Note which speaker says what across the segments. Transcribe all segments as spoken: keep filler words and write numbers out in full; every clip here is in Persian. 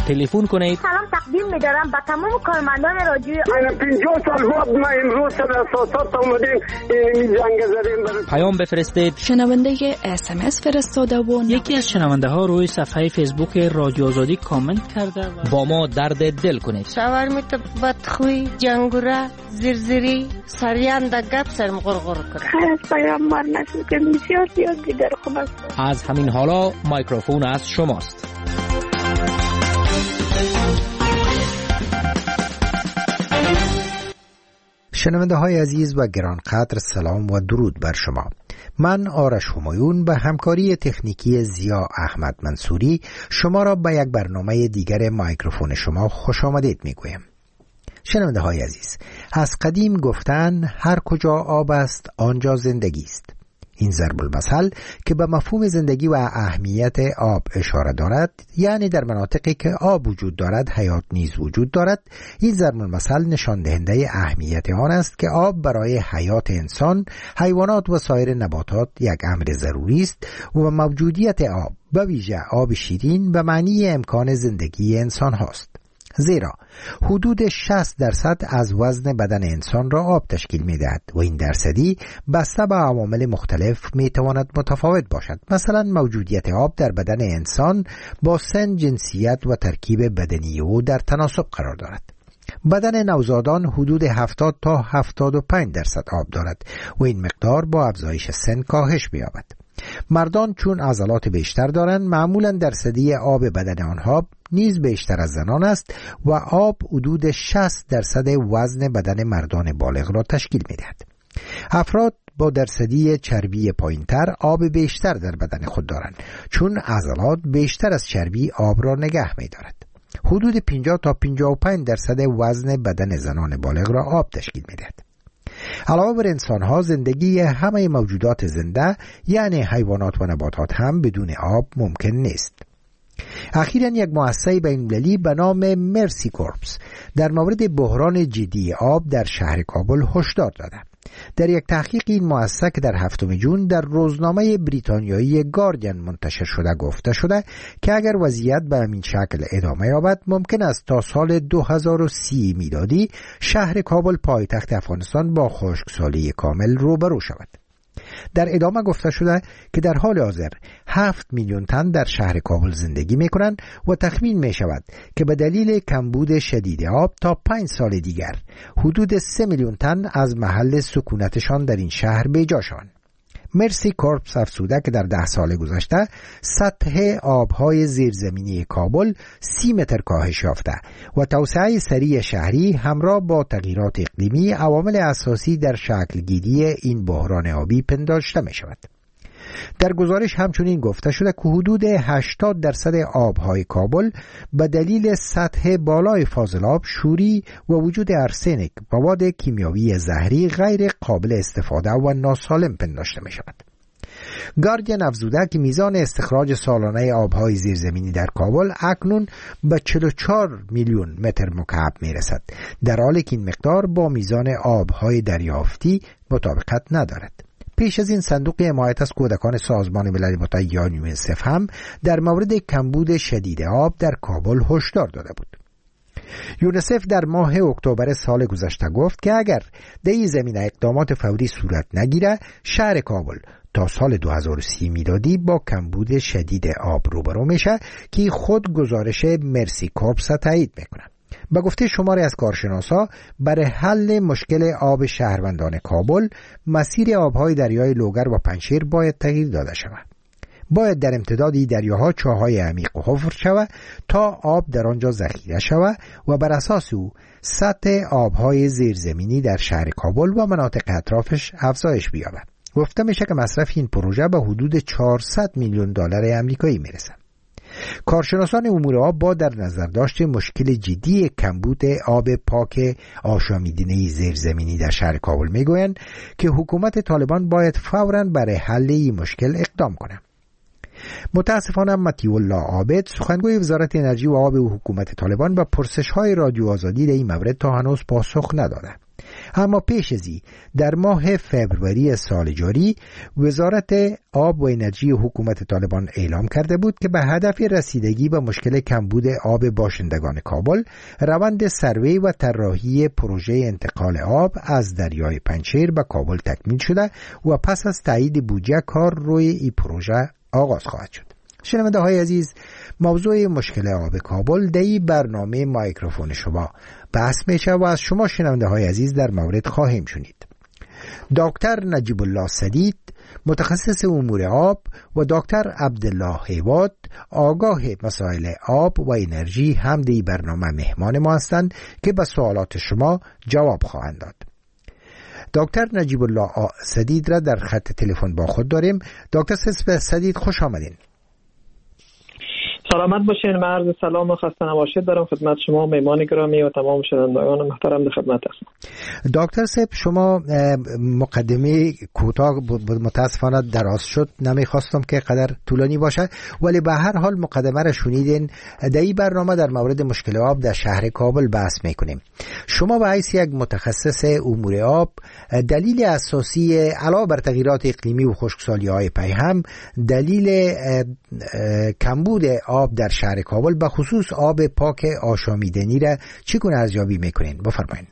Speaker 1: تلفن کنید.
Speaker 2: سلام تقدیم می‌دارم به تمام کارمندان رادیو.
Speaker 3: من پنجاه سال بعد ما امروز در اساسات اومدیم این جنگ زدیم.
Speaker 1: پیام بفرستید.
Speaker 4: شنونده اس ام اس فرستاده و
Speaker 5: یکی از شنونده ها روی صفحه فیسبوک رادیو آزادی کامنت کرده و
Speaker 1: با ما درد دل کنید.
Speaker 6: شاورمیت بدخوی جنگوره زرزری سریان در گپ سرم غرغر کرد.
Speaker 7: خیلی از پیام مار نشد که بسیار زیاد دیگر خوب است.
Speaker 1: از همین حالا مایکروفون از شماست.
Speaker 8: شنونده های عزیز و گرانقدر سلام و درود بر شما. من آرش همایون به همکاری تکنیکی زیا احمد منصوری شما را به یک برنامه دیگر مایکروفون شما خوش آمدید می گویم. شنونده های عزیز، از قدیم گفتن هر کجا آب است آنجا زندگی است. این ضرب المثل که به مفهوم زندگی و اهمیت آب اشاره دارد، یعنی در مناطقی که آب وجود دارد حیات نیز وجود دارد، این ضرب المثل نشان دهنده اهمیت آن است که آب برای حیات انسان، حیوانات و سایر نباتات یک امر ضروری است و موجودیت آب به ویژه آب شیرین به معنی امکان زندگی انسان هاست. زیرا حدود شصت درصد از وزن بدن انسان را آب تشکیل می‌دهد و این درصدی بسته به عوامل مختلف می‌تواند متفاوت باشد. مثلا موجودیت آب در بدن انسان با سن، جنسیت و ترکیب بدنی او در تناسب قرار دارد. بدن نوزادان حدود هفتاد تا هفتاد و پنج درصد آب دارد و این مقدار با افزایش سن کاهش می‌یابد. مردان چون عضلات بیشتر دارند، معمولا درصدی آب بدن آنها نیز بیشتر از زنان است و آب حدود شصت درصد وزن بدن مردان بالغ را تشکیل می‌دهد. افراد با درصدی چربی پایینتر آب بیشتر در بدن خود دارند، چون عضلات بیشتر از چربی آب را نگه می‌دارد. حدود پنجاه تا پنجاه و پنج درصد وزن بدن زنان بالغ را آب تشکیل می‌دهد. علاوه بر انسان‌ها، زندگی همه موجودات زنده یعنی حیوانات و نباتات هم بدون آب ممکن نیست. اخیراً یک مؤسسه بین‌المللی به نام مرسی کورپس در مورد بحران جدی آب در شهر کابل هشدار داده. در یک تحقیق این مؤسسه که در هفتم ژوئن در روزنامه بریتانیایی گاردین منتشر شده گفته شده که اگر وضعیت به همین شکل ادامه یابد ممکن است تا سال دو هزار و سی میلادی شهر کابل پایتخت افغانستان با خشکسالی کامل روبرو شود. در ادامه گفته شده که در حال حاضر هفت میلیون تن در شهر کابل زندگی می کنند و تخمین می شود که به دلیل کمبود شدید آب تا پنج سال دیگر حدود سه میلیون تن از محل سکونتشان در این شهر بیجا شوند. مرسی کورپس افزوده که در ده سال گذشته سطح آبهای زیرزمینی کابل سی متر کاهش یافته و توسعه سریع شهری همراه با تغییرات اقلیمی عوامل اساسی در شکل گیری این بحران آبی پنداشته می شود. در گزارش همچنین گفته شده که حدود هشتاد درصد آبهای کابل به دلیل سطح بالای فاضلاب، شوری و وجود ارسنیک، مواد کیمیاوی زهری غیر قابل استفاده و ناسالم پنداشته می شود. گاردین افزوده که میزان استخراج سالانه آبهای زیرزمینی در کابل اکنون به چهل و چهار میلیون متر مکعب می رسد، در حالی که این مقدار با میزان آبهای دریافتی مطابقت ندارد. پیش از این صندوق حمایت از کودکان سازمان ملل متحد یا یونیسف هم در مورد کمبود شدید آب در کابل هشدار داده بود. یونیسف در ماه اکتبر سال گذشته گفت که اگر در این زمینه اقدامات فوری صورت نگیره، شهر کابل تا سال دو هزار و سی میلادی با کمبود شدید آب روبرو میشه که خود گزارش مرسی کورپس تایید میکنه. به گفته شماری از کارشناسا، برای حل مشکل آب شهروندان کابل، مسیر آبهای دریای لوگر و پنجشیر باید تغییر داده شود. باید در امتدادی دریاها چاهای عمیق حفر شود تا آب در آنجا ذخیره شود و بر اساس او سطح آبهای زیرزمینی در شهر کابل و مناطق اطرافش افزایش بیابد. گفته میشه که مصرف این پروژه به حدود چهارصد میلیون دلار آمریکایی میرسه. کارشناسان امور آب با در نظر داشت مشکل جدی کمبود آب پاک آشامیدنی زیرزمینی در شهر کابل میگویند که حکومت طالبان باید فوراً برای حل این مشکل اقدام کنه. متاسفانه مطیع الله عابد، سخنگوی وزارت انرژی و آب و حکومت طالبان، به پرسش‌های رادیو آزادی در این مورد تا هنوز پاسخ نداده. اما پیش از این در ماه فبروری سال جاری وزارت آب و انرژی حکومت طالبان اعلام کرده بود که به هدف رسیدگی به مشکل کمبود آب باشندگان کابل روند سروی و طراحی پروژه انتقال آب از دریای پنجشیر به کابل تکمیل شده و پس از تایید بودجه کار روی این پروژه آغاز خواهد شد. شنونده های عزیز، موضوع مشکل آب کابل در این برنامه مایکروفون شما بحث میشه و از شما شنونده های عزیز در مورد خواهیم شنید. دکتر نجیب الله سدید متخصص امور آب و دکتر عبدالله هیواد آگاه مسائل آب و انرژی هم در این برنامه مهمان ما هستند که به سوالات شما جواب خواهند داد. دکتر نجیب الله سدید را در خط تلفن با خود داریم. دکتر سدید خوش آمدین.
Speaker 9: سلامت باشین. من عرض سلام و خسته نباشید دارم خدمت شما میهمان گرامی و تمام شنوندگان محترم در خدمت هستم.
Speaker 8: دکتر صاحب، شما مقدمه کوتاه متاسفانه دراز شد، نمیخواستم که قدر طولانی باشه، ولی به هر حال مقدمه را شنیدین. در این برنامه در مورد مشکل آب در شهر کابل بحث میکنیم. شما به حیث یک متخصص امور آب، دلیل اساسی علاوه بر تغییرات اقلیمی و خشکسالی های پیهم، دلیل کمبود آب در شهر کابل به خصوص آب پاک آشامیدنی را چگونه ارزیابی میکنین؟ بفرمایید.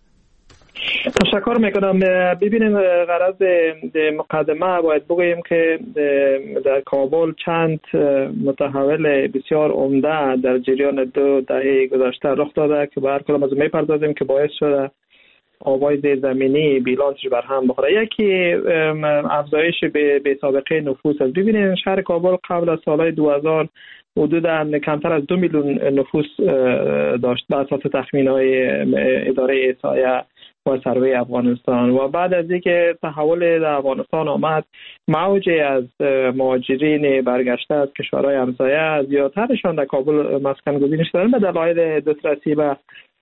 Speaker 9: تشکر میکنم. ببینید، غرض مقدمه باید بگوییم که در کابل چند متحول بسیار عمده در جریان دو دهه گذشته رخ داده که به هر کدام از میپردازیم که باعث شده آبای زیرزمینی بیلانسش بر هم بخوره. یکی افزایش به سابقه نفوس است. ببینید شهر کابل قبل از سالهای دو هزار حدوداً کمتر از دو میلیون نفوس داشت به اساس تخمین‌های اداره احصایه و سروی افغانستان، و بعد از اینکه تحول در افغانستان آمد، موج از مهاجرین برگشته از کشورهای همسایه زیادترشان در کابل مسکن گزینی شدند به دلایل دسترسی به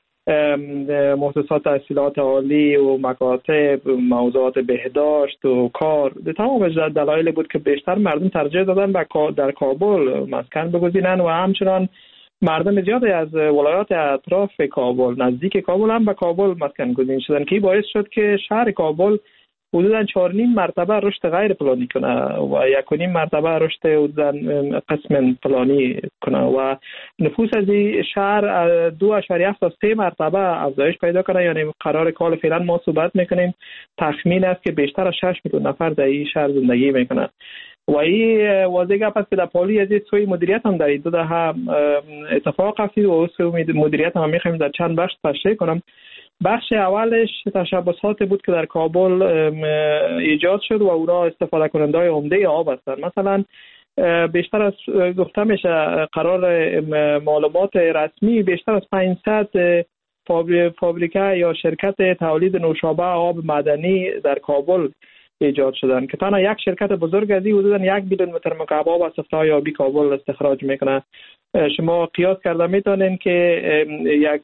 Speaker 9: مؤسسات تحصیلات عالی و مکاتب، موضوعات بهداشت و کار. تمام دلایل بود که بیشتر مردم ترجیح دادن به در کابل مسکن بگزینن و همچنان مردم زیادی از ولایات اطراف کابل، نزدیک کابل هم به کابل مسکن گزین شدن که باعث شد که شهر کابل حدوداً چهار نیم مرتبه رشد غیر پلانی کنه و یک و نیم مرتبه رشد حدوداً قسم پلانی کنه و نفوس از این شهر دو اشاریه هفت تا سه مرتبه افزایش پیدا کنه. یعنی قرار کال فعلا ما صحبت میکنیم تخمین است که بیشتر از شش میلیون نفر در این شهر زندگی میکنه و این واضح گپ است که در پالی از سوی مدیریت هم در این دو دهه اتفاق افتید و سوی مدیریت هم میخوایم در چند بخش تشریح کنم. بخش اولش تشبسات بود که در کابل ایجاد شد و اونا استفاده کننده های عمده آب هستند. مثلا بیشتر از گفته میشه قرار معلومات رسمی بیشتر از پانصد فابریکه یا شرکت تولید نوشابه آب معدنی در کابل ایجاد شدن که تنها یک شرکت بزرگ از این حدوداً یک میلیون متر مکعب آب از صفرای آبی کابل استخراج میکنه. شما قیاس کرده میتونین که یک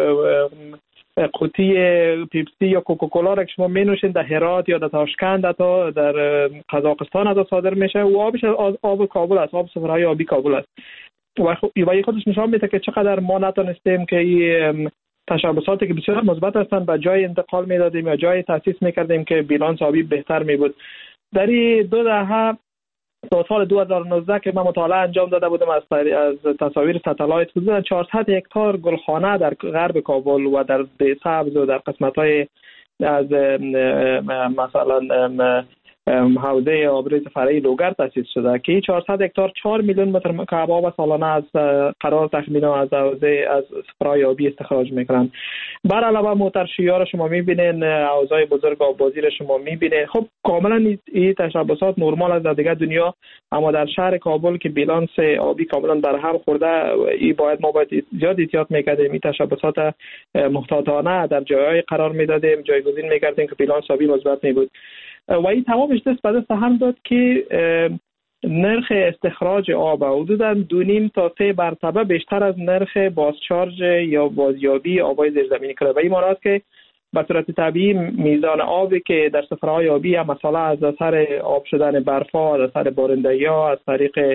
Speaker 9: قوطی پیپسی یا کوکاکولا را که شما می در هرات یا در تاشکند تا در قزاقستان تا صادر میشه و آبش از آب کابل است، آب صفرای آبی کابل است و خودش نشان میده که چقدر ما نتونستیم که این تشبساتی که بسیار مثبت هستند به جای انتقال میدادیم یا جای تاسیس میکردیم که بیلانس آبی بهتر می بود. در این دو دهه تا سال دو هزار و نوزده که من مطالعه انجام داده بودم از از تصاویر ستلایت، حدود چهارصد هکتار گلخانه در غرب کابل و در سبز و در قسمت‌های از مثلا حوزه آبریز فرعی لوگر تأسیس شده که چهارصد هکتار چهار میلیون متر مکعب آب سالانه از قرار تخمینا از حوزه از صفرای آبی استخراج میکنن. بر علاوه موترشی‌ها را شما میبینین، حوزه‌های بزرگ آببازی را شما میبینین. خب کاملا این تشبسات نرمال از در دیگه دنیا، اما در شهر کابل که بیلانس آبی کاملا در هم خورده، این باید ما باید زیاد احتیاط میکردیم. این تشبسات محتاطانه در جایهای قرار میدادیم، جایگزین میکردیم که بیلانس آبی مثبت میبود و این تمامش دست به دست هم داد که نرخ استخراج آب حدوداً دو نیم تا سه مرتبه بیشتر از نرخ بازچارج یا بازیابی آبای زیرزمینی کرده. و این معنی است که به صورت طبیعی میزان آبی که در صفره‌های آبی هم مثلا از اثر آب شدن برف‌ها، از اثر بارندگی‌ها، از طریق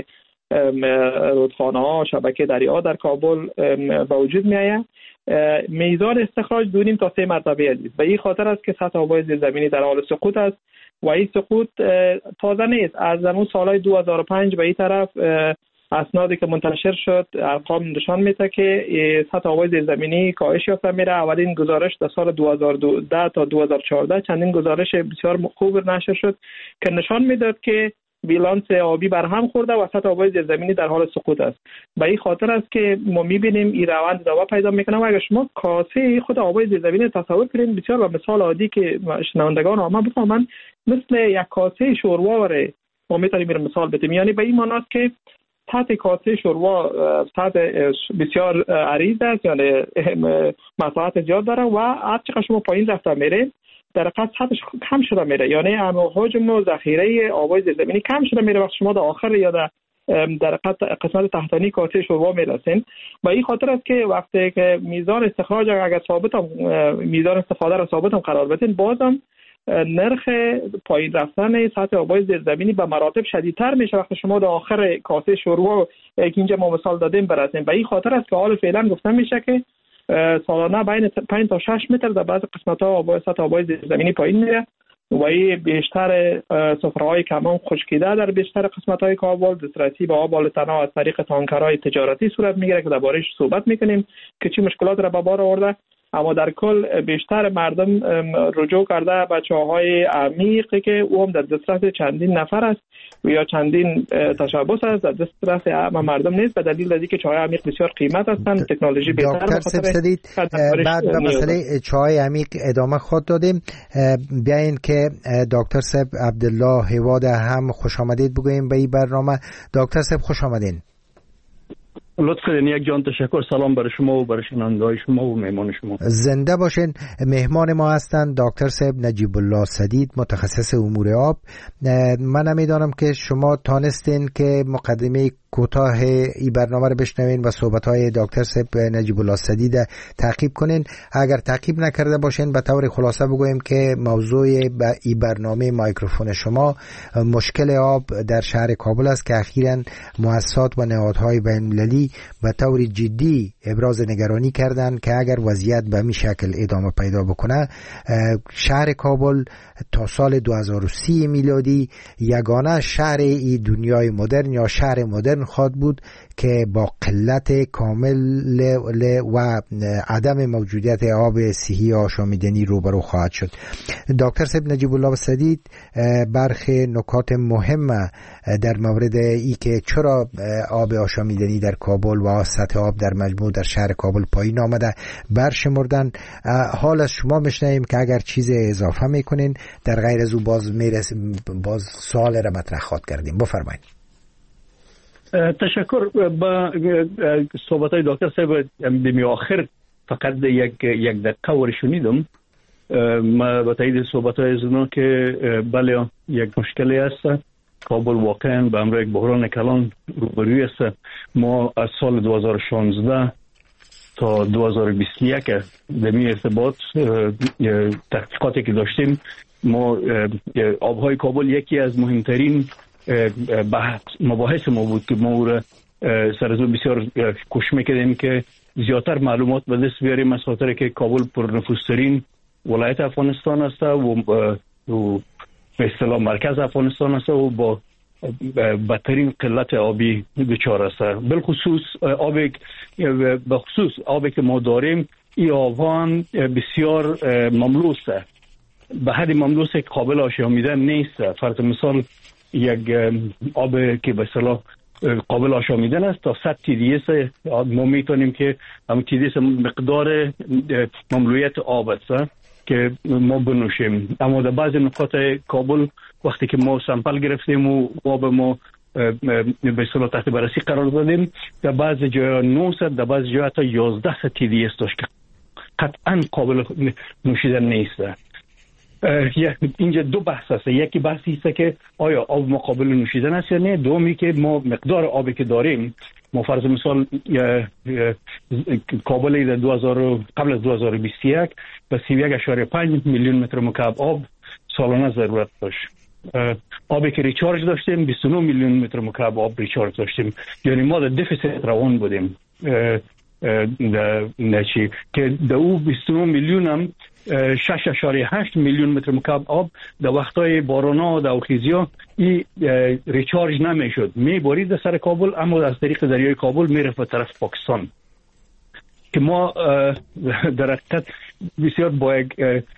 Speaker 9: رودخانه ها، شبکه دریا در کابل به وجود می آید. میزان استخراج دو نیم تا سه مرتبه عزیز. به این خاطر است که سطح آبهای زیرزمینی در حال سقوط است و این سقوط تازه نیست. از زمان سالهای دو هزار و پنج به این طرف اسنادی که منتشر شد ارقام نشان میده که سطح آبهای زیرزمینی کاهش یافته میره. اولین گزارش در سال دو هزار و ده تا دو هزار و چهارده چندین گزارش بسیار خوب نشر شد که نشان میداد که بیلانس آبی برهم خورده و سطح آبهای زیرزمینی در حال سقوط است. به این خاطر است که ما میبینیم این روند ادامه پیدا میکنه و اگر شما کاسه خود آبهای زیرزمینی تصور کنید، بسیار به مثال عادی که شنوندگان عامه بفهمن، مثل یک کاسه شوروا وره ما میتونیم مثال بزنیم. یعنی به این معنی است که سطح کاسه شوروا سطح بسیار عریض است، یعنی مساحت زیاد داره و هر چقدر شما پایین رفته میره در حقیقت سطحش کم شده میره، یعنی حجم و ذخیره آبهای زیرزمینی کم شده میره وقتی شما در آخر یا در در قسمت تحتانی کاسه شوروا میرسین. و این خاطر است که وقتی که میزان استخراج اگر ثابت هم میزان استفاده را ثابت هم قرار بدین، بازم نرخ پایین رفتن سطح آبهای زیرزمینی به مراتب شدیدتر میشه وقتی شما در آخر کاسه شوروا که اینجا ما مثال دادیم برسیم. و این خاطر است که حال فعلا گفته میشه که سالانه بین پنج تا شش متر در بعض قسمت‌ها آبهای سطح آبهای زیرزمینی پایین میره و این بیشتر سفره‌های کمان خشکیده در بیشتر قسمت‌های کابل دسترسی به آب بالاتنها از طریق تانکرهای تجارتی صورت میگیره که درباره‌اش صحبت میکنیم که چه مشکلات را به بار آورده. اما در کل بیشتر مردم رجوع کرده به چاهای عمیقی که او هم در دسترس چندین نفر است و یا چندین تشبث است، در دسترس عام مردم نیست به دلیل از اینکه چاهای عمیق بسیار قیمت هستند، تکنولوژی بهتر.
Speaker 8: دکتر سبسدید بعد به مسئله چاهای عمیق ادامه خود دادیم. بیاین که دکتر سب عبدالله هواد هم خوش آمدید بگوییم به این برنامه. دکتر سب خوش آمدین.
Speaker 10: لطف کنید. یک جان تشکر. سلام برای شما و برای شنونده‌های شما و مهمان شما.
Speaker 8: زنده باشین. مهمان ما هستند دکتر صاحب نجیب الله سدید، متخصص امور آب. من نمیدانم که شما تانستین که مقدمه کوتاه این برنامه رو بشنوین و صحبت‌های دکتر صاحب نجیب الله سدید تعقیب کنین. اگر تعقیب نکرده باشین به طور خلاصه بگویم که موضوع این برنامه مایکروفون شما مشکل آب در شهر کابل است که اخیراً مؤسسات و نهادهای بین‌المللی به طور جدی ابراز نگرانی کردند که اگر وضعیت به این شکل ادامه پیدا بکنه شهر کابل تا سال دو هزار و سی میلادی یگانه شهر ای دنیای مدرن یا شهر مدرن خواهد بود که با قلت کامل و عدم موجودیت آب صحی آشامیدنی روبرو خواهد شد. دکتر صاحب نجیب الله سدید برخی نکات مهم در مورد ای که چرا آب آشامیدنی در کابل و سطح آب در مجموع در شهر کابل پایین آمده برشمردن. حال از شما میشنویم که اگر چیز اضافه میکنین در غیر از او باز میرسیم باز سوال را مطرح خواهد کردیم. بفرمایید.
Speaker 10: تشکر. با صحبت های دکتر صاحب دمی آخر فقط یک یک دقیقه ور شنیدم. ما با تایید صحبت های از که بله یک مشکلی است. کابل واقعا به امر یک بحران کلان روبروی است. ما از سال دو هزار و شانزده تا دو هزار و بیست و یک در می ارتباط تحقیقاتی که داشتیم ما آبهای کابل یکی از مهمترین بحث مباحث ما بود که ما را سر از او بسیار کوشش میکردیم که زیادتر معلومات به دست بیاریم از خاطر که کابل پرنفوذترین ولایت افغانستان است و به اصطلاح مرکز افغانستان است و با بدترین قلت آبی دچار است. بالخصوص آبی به خصوص آبی که ما داریم این آبها هم بسیار مملوس است، به حد مملوس که قابل آشامیدن نیست. فرض مثال یک آب که به اصطلاح قابل آشامیدن است تا صد تی دی اس ما میتونیم که هم تی دی اس مقدار مملویت آب است که ما بنوشیم. اما در بعض نقاط کابل وقتی که ما سامپل گرفتیم و آب ما به اصطلاح تحت بررسی قرار دادیم در بعض جاها نهصد در بعض جاها تا یازده تی دی اس داشت که قطعا قابل نوشیدن نیست. اینجا دو بحث است. یکی بحثی است که آیا آب ما قابل نوشیدن است یا نه. دومی که ما مقدار آبی که داریم ما فرض مثال کابل در دو هزار قبل از دو هزار و بیست و یک به سی و یک اشاره پنج میلیون متر مکعب آب سالانه ضرورت داشت آبی که ریچارج داشتیم بیست و نه میلیون متر مکعب آب ریچارج داشتیم، یعنی ما در دفیسیت روان بودیم. نچی که در او بیست و نه میلیون هم شش اشاریه هشت میلیون متر مکعب آب در وقتای بارونا و دوخیزیا ای ریچارج نمیشد، میبارید در سر کابل، اما از طریق دریای کابل میرفت به طرف پاکستان که ما در حقیقت بسیار با یک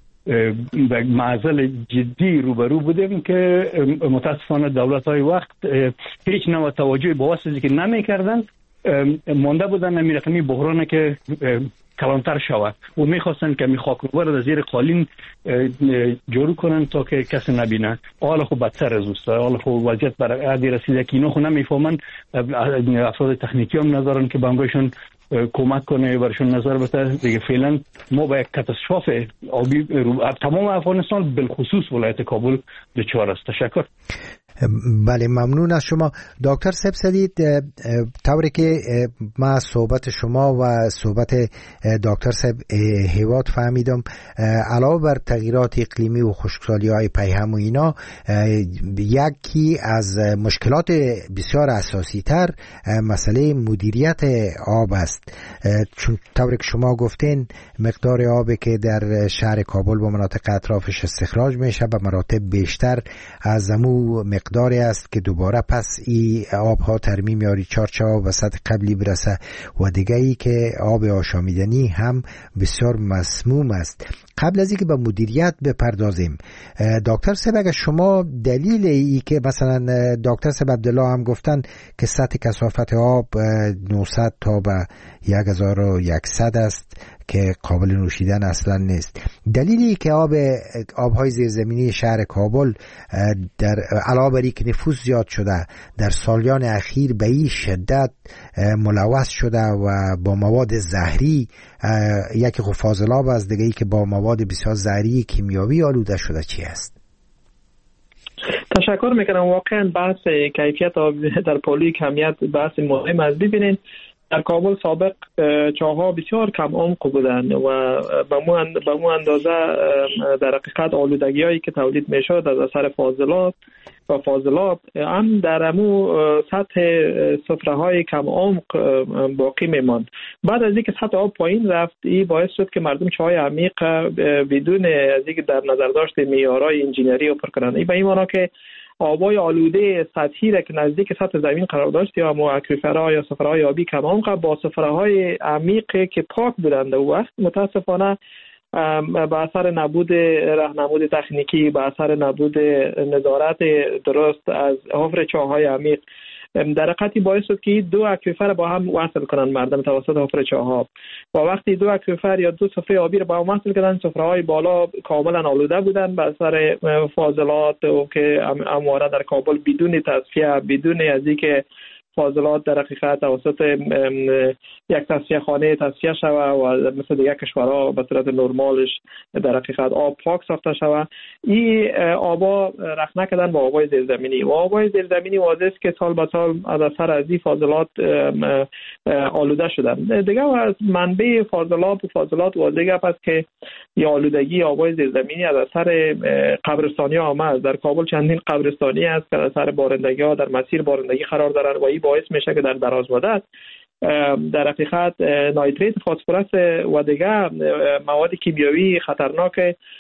Speaker 10: معضل جدی روبرو بودیم که متاسفانه دولت‌های وقت هیچ نوع توجهی به واسطه که نمی‌کردند، مانده بودن نمی رقمی بحرانه که کلانتر شود و میخواستن که می خاکروبر از زیر قالین جارو کنن تا که کسی نبینه. حالا خب بدتر از اوست، حالا خب وضعیت بر عادی رسیده که اینا خب نمیفهمن، افراد تکنیکی هم ندارن که بانگایشون کمک کنه برشون نظر بده دیگه. فعلا ما با یک کاتاستروف آبی تمام افغانستان بالخصوص ولایت کابل دچار است. تشکر.
Speaker 8: بله ممنون از شما دکتر سیب سدید. طوری که ما صحبت شما و صحبت دکتر سیب هیواد فهمیدم، علاوه بر تغییرات اقلیمی و خشکسالی های پیهم و اینا، یکی از مشکلات بسیار اساسی تر مسئله مدیریت آب است، چون طوری که شما گفتین مقدار آبی که در شهر کابل و مناطق اطرافش استخراج میشه به مراتب بیشتر از امو مقداری است که دوباره پس ای آبها ترمیم یا ریچارج ها و سطح قبلی برسه و دیگه ای که آب آشامیدنی هم بسیار مسموم است. قبل از اینکه به مدیریت بپردازیم، دکتر سیب اگر شما دلیل ای که مثلا دکتر سیب عبدالله هم گفتن که سطح کثافت آب نهصد تا به هزار و صد است که قابل نوشیدن اصلا نیست، دلیلی که آب آبهای زیرزمینی شهر کابل در علاوه بر اینکه نفوذ زیاد شده در سالیان اخیر به این شدت ملوث شده و با مواد زهری، یکی خب فاضلاب است، دیگه ای که با مواد بسیار زهری کیمیاوی آلوده شده چی است؟
Speaker 9: تشکر میکنم. واقعا بحث کیفیت آب در پالوی کمیت بحث مهم است. ببینید در کابل سابق چاه‌ها بسیار کم عمق بودند و به مو اندازه در حقیقت آلودگی‌هایی که تولید میشد از اثر فاضلات و فاضلاب هم در امو سطح سفره‌های کم عمق باقی میماند. بعد از اینکه سطح آب پایین رفت، این باعث شد که مردم چاهای عمیق بدون از اینکه در نظر داشت معیارهای انجینری رو پر کنند. این به این معنی که آبای آلوده سطحی را که نزدیک سطح زمین قرار داشت یا مو اکویفرها یا سفرهای آبی کم عمق با سفرهای عمیق که پاک بودند و وقت متاسفانه به اثر نبود راهنمود تکنیکی، به اثر نبود نظارت درست از حفر چاهای عمیق، در حقیقت باعث شد که دو اکویفر با هم وصل کنن مردم توسط حفر چاها و وقتی دو اکویفر یا دو سفره آبی رو با هم وصل کردن، سفره‌های بالا کاملا آلوده بودن به اثر فاضلات و که همواره در کابل بدون تصفیه، بدون از اینکه فاضلات در حقیقت توسط یک تصفیه خانه تصفیه شوه و مثل دیگه کشورها به صورت نرمالش در حقیقت آب پاک ساخته شوه، این آبا رخ نکردن با آبای زیرزمینی و آبای زیرزمینی واضح است که سال به سال از اثر از این فاضلات آلوده شدن. دیگه از منبع فاضلات و فاضلات واضح است که یا آلودگی آبای زیرزمینی از اثر قبرستانی ها آمد. در کابل چندین قبرستانی است که از اثر بارندگی ها در مسیر بارندگی قرار دارن و این باعث میشه که در دراز مدت در حقیقت نایتریت فسفرس و دیگر مواد کیمیاوی خطرناک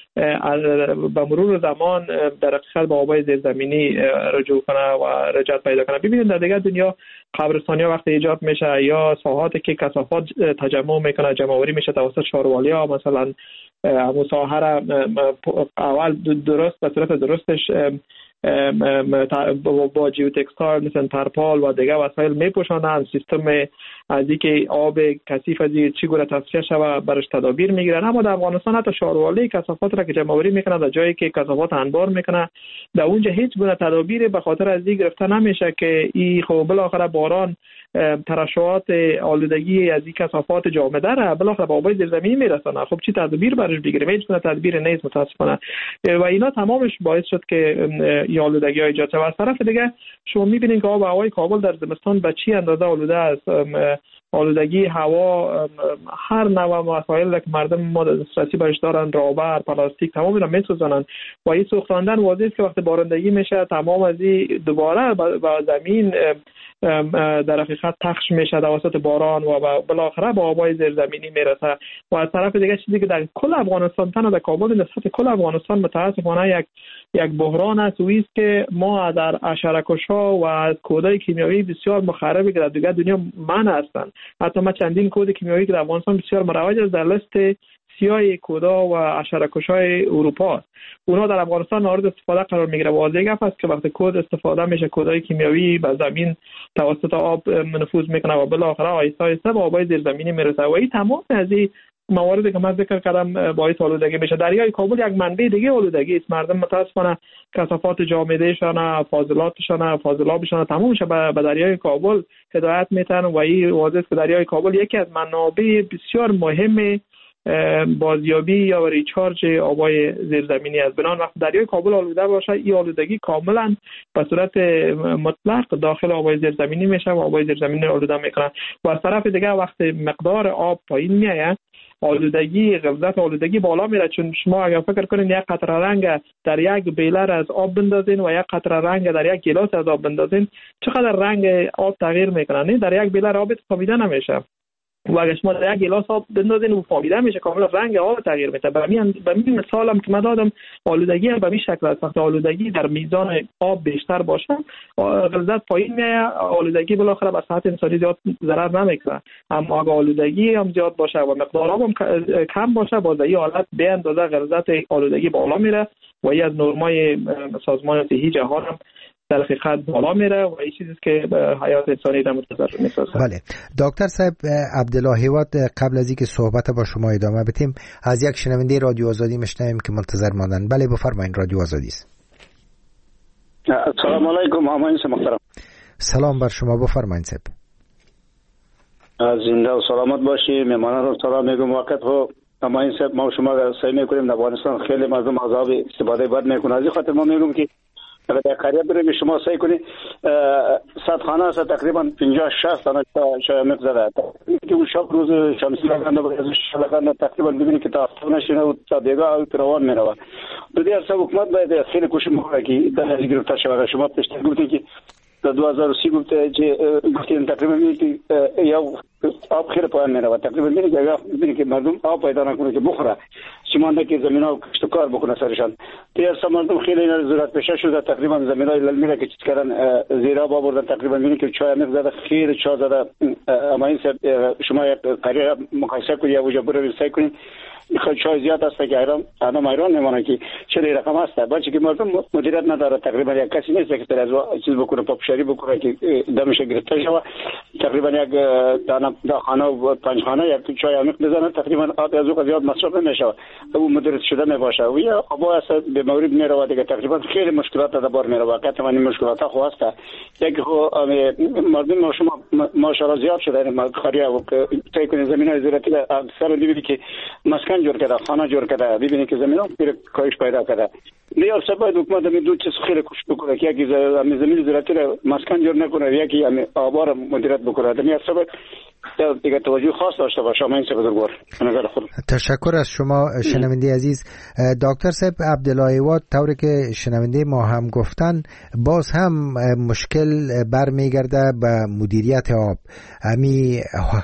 Speaker 9: به مرور زمان در حقیقت به آبای زیرزمینی رجوع کنه و رجعت پیدا کنه. ببینید در دیگر دنیا قبرستانی ها وقتی ایجاد میشه یا ساحاتی که کثافات تجمع میکنه جمع‌آوری میشه توسط شهرواری ها، مثلا همون ساحه را اول درست به صورت درستش با جیوتکستایل مثل ترپال و دیگه وسایل میپوشانند، سیستم از اینکه آب کثیف از چگونه تصفیه شوه برش تدابیر میگیرن. اما در افغانستان حتی شهرواری کثافات را که جمع‌آوری میکنه در جایی که کثافات انبار میکنه در اونجا هیچ گونه تدابیر به خاطر از این گرفته نمیشه که این خب بالاخره باران ترشحات آلودگی از این کثافات جامده را بالاخره به آبای زیرزمینی میرسونه. خب چی تدبیر برش بگیریم؟ هیچ گونه تدبیر نیست متاسفانه و اینا تمامش باعث شد که این آلودگی ها ایجاد شد. و از طرف دیگه شما میبینید که آب و هوای کابل در زمستان به چی اندازه آلوده است. آلودگی هوا، هر نوع مسائل که مردم ما دسترسی بهش دارن، رابر، پلاستیک، تمام اینا میسوزونن و این سوختاندن واضحه که وقتی بارندگی میشه تمام از این دوباره به زمین در حقیقت پخش میشه توسط باران و بالاخره با آبای زیرزمینی میرسه. و از طرف دیگه چیزی که در کل افغانستان، تنها در کابل نسبت کل افغانستان متاسفانه یک یک بحران است، و است که ما در حشره‌کش‌ها و از کودهای کیمیایی بسیار مخربی که در دیگر دنیا منع هستند. حتی ما چندین کود کیمیایی که در افغانستان بسیار مروج است در لیست سیاه کودا و حشره‌کش‌های اروپا است. اونها در افغانستان مورد استفاده قرار میگیره. واضح گپ است که وقتی کود استفاده میشه، کودهای کیمیایی به زمین توسط آب نفوذ میکنه و بالاخره آهسته آهسته به آبای زیرزمینی میرسه و این تمام از این مواردی که من ذکر کردم باعث آلودگی میشه. دریای کابل یک منبع دیگه آلودگی است. مردم متاسفانه کثافات جامدهشان، فاضلاتشان، فاضلابشان تمامش به دریای کابل هدایت میتن و این واضح است که دریای کابل یکی از منابع بسیار مهم بازیابی یا ریچارج آبای زیرزمینی است. بنابراین وقتی دریای کابل آلوده باشه، این آلودگی کاملا به صورت مطلق داخل آبای زیرزمینی میشه و آبای زیرزمینی آلوده میکنه. و از طرف دیگه وقتی مقدار آب پایین میاد، آلودگی غلظت آلودگی بالا میره. چون شما اگر فکر کنین یک قطره رنگ در یک بیلر از آب بندازین و یک قطره رنگ در یک گیلاس از آب بندازین، چقدر رنگ آب تغییر میکنه. در یک بیلر آب فهمیده نمیشه و اگه شما در یک گیلاس آب بندازین و فهمیده میشه کاملا رنگ آب تغییر میده. به همین به همین مثالم که من دادم، آلودگی به این شکل است. وقتی آلودگی در میزان آب بیشتر باشه، غلظت پایین میاد، آلودگی بالاخره به صحت انسانی زیاد ضرر نمیکنه. اما اگه آلودگی هم زیاد باشه و مقدار آب هم کم باشه، باز این حالت به اندازه غلظت آلودگی بالا میره و این از نرمای سازمان صحی جهان هم در حقیقت بالا میره و این چیزی که حیات انسانی را متضرر میسازه.
Speaker 8: بله دکتر صاحب عبدالله هیواد، قبل از اینکه صحبت با شما ادامه بدیم از یک شنونده رادیو آزادی میشنویم که منتظر ماندن. بله بفرمایید، رادیو آزادی است.
Speaker 11: سلام علیکم همایون محترم.
Speaker 8: سلام بر شما، بفرمایید صاحب.
Speaker 11: زنده و سلامت باشی. میمانان رو سلام میگم. وقت ها همایون صاحب ما شما سعی میکنیم در افغانستان خیلی مردم از آب استفاده بد میکنه. از این خاطر ما میگم که اگر در قریه بریم شما سعی کنید صد خانه است تقریبا پنجاه شصت تا شایمق زده که اون شب روز شمسی لگنده باید ازش لگنده تقریبا ببینید که تا هفته نشینه و تا دیگه آوی پروان می روه. دو دیگر سب حکومت باید خیلی کوشش میکنه که در از گرفتار شود. شما پیشتر گفتید که در دو هزار و سی گفته که گفتید تقریبا میبینید که یا آب خیلی پایان می روه. تقریبا میبینید که مردم آب پیدا نکنه که بخوره، چیمانده که زمین ها کشت کار بکنه سرشان. دیگر سب مردم خیلی اینا ضرورت پیشه شده. تقریبا زمین های للمیره که چیز کردن زیر آب آوردن. تقریبا میبینید که چای عمیق زده، خیلی چا زده. اما این شما یک قریه مقایسه کنید یا وجه برو سعی کنید خیلی چای زیاد است که ایران آدم ایران نمونه که چه رقم است. بچه که مردم مدیریت نداره. تقریبا یک کسی نیست که از چیز بکنه پاپشاری بکنه که دمش گرفته شود. تقریبا یک دانه خانه و پنج خانه یک چای عمیق بزنه، تقریبا آب از او زیاد مصرف نمیشه. او مدیریت شده میباشه و یا آب است به مورد میره دیگه. تقریبا خیلی مشکلات در بار میره. واقعا من این مشکلات ها خواسته یک مردم ما شما ماشاءالله زیاد شده. ما خریه و تای کنید زمینای زراعتی اکثر دیدید که مسکن جور کرده، خانه جور کرده. ببینید که زمین ها پیر کاهش پیدا کرده. نیاز باید حکومت می دو چیز خیلی کوشش بکنه که یکی زمین زراعتی را مسکن جور نکنه، یکی آبا را مدیریت بکنه. نیاز باید دیگه توجه خاص داشته باشه. ما این سه بزرگوار نظر خود.
Speaker 8: تشکر از شما شنونده عزیز. دکتر صاحب عبدالله هیواد، طوری که شنونده ما هم گفتن، باز هم مشکل برمیگرده به مدیریت آب. امی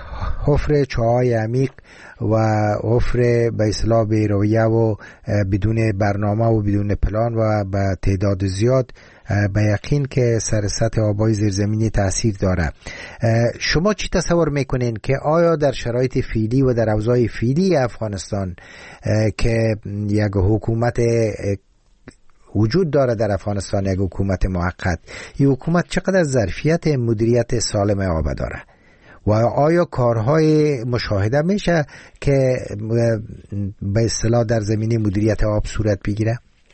Speaker 8: حفر چاهای عمیق و حفر به اصطلاح بی‌رویه و بدون برنامه و بدون پلان و به تعداد زیاد به یقین که سر سطح آبای زیرزمینی تاثیر داره. شما چی تصور میکنین که آیا در شرایط فعلی و در اوضاع فعلی افغانستان که یک حکومت وجود داره در افغانستان، یک حکومت موقت، این حکومت چقدر ظرفیت مدیریت سالم آب داره و آیا کارهای مشاهده میشه که به اصطلاح در زمینه مدیریت آب صورت بگیره؟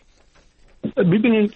Speaker 10: ببینید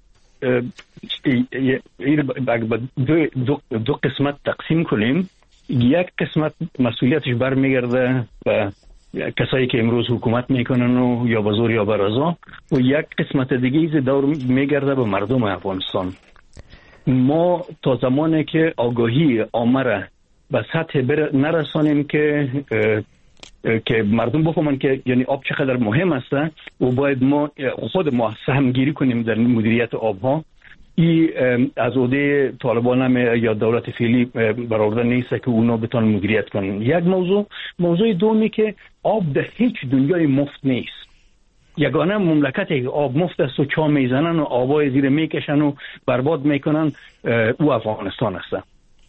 Speaker 10: دو, دو, دو قسمت تقسیم کنیم. یک قسمت مسئولیتش برمیگرده به کسایی که امروز حکومت میکنن و یا به زور یا به رضا، و یک قسمت دیگه دور میگرده به مردم افغانستان. ما تا زمانی که آگاهی عامه را به سطح نرسانیم که که مردم بفهمن که یعنی آب چقدر مهم است و باید ما خود ما سهمگیری کنیم در مدیریت آبها، ای از عهده طالبان هم یا دولت فعلی برآورده نیست که اونا بتونن مدیریت کنن. یک موضوع موضوع دومی که آب در هیچ دنیای مفت نیست. یگانه مملکتی که آب مفت است و چا میزنن و آبای زیر میکشن و برباد میکنن او افغانستان است.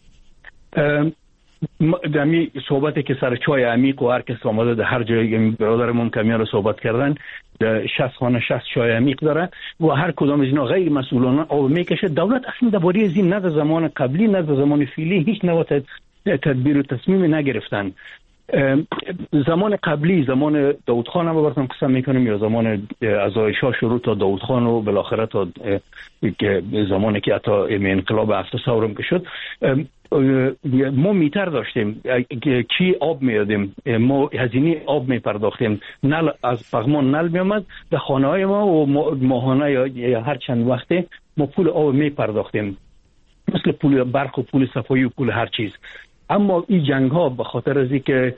Speaker 10: دمی صحبتی که سر چای عمیق و هر کس آمده در هر جای برادرمون کمیان رو صحبت کردن، شصت خانه شصت چای عمیق داره و هر کدام از اینا غیر مسئولانه آب میکشه. دولت اصلا درباره از این نه در زمان قبلی نه در زمان فعلی هیچ نوع تدبیر و تصمیم نگرفتن. زمان قبلی، زمان داود خان هم براتون قسم میکنیم یا زمان عزای شاه شروع تا داود خان و بالاخره تا زمانی که حتی انقلاب هفت ثورم که شد، ما میتر داشتیم چی آب میادیم، ما هزینه آب میپرداختیم، نل از پغمان نل میامد در خانه های ما و ماهانه یا هر چند وقته ما پول آب میپرداختیم، مثل پول برق و پول صفایی و پول هر چیز. اما این جنگ ها به خاطر از اینکه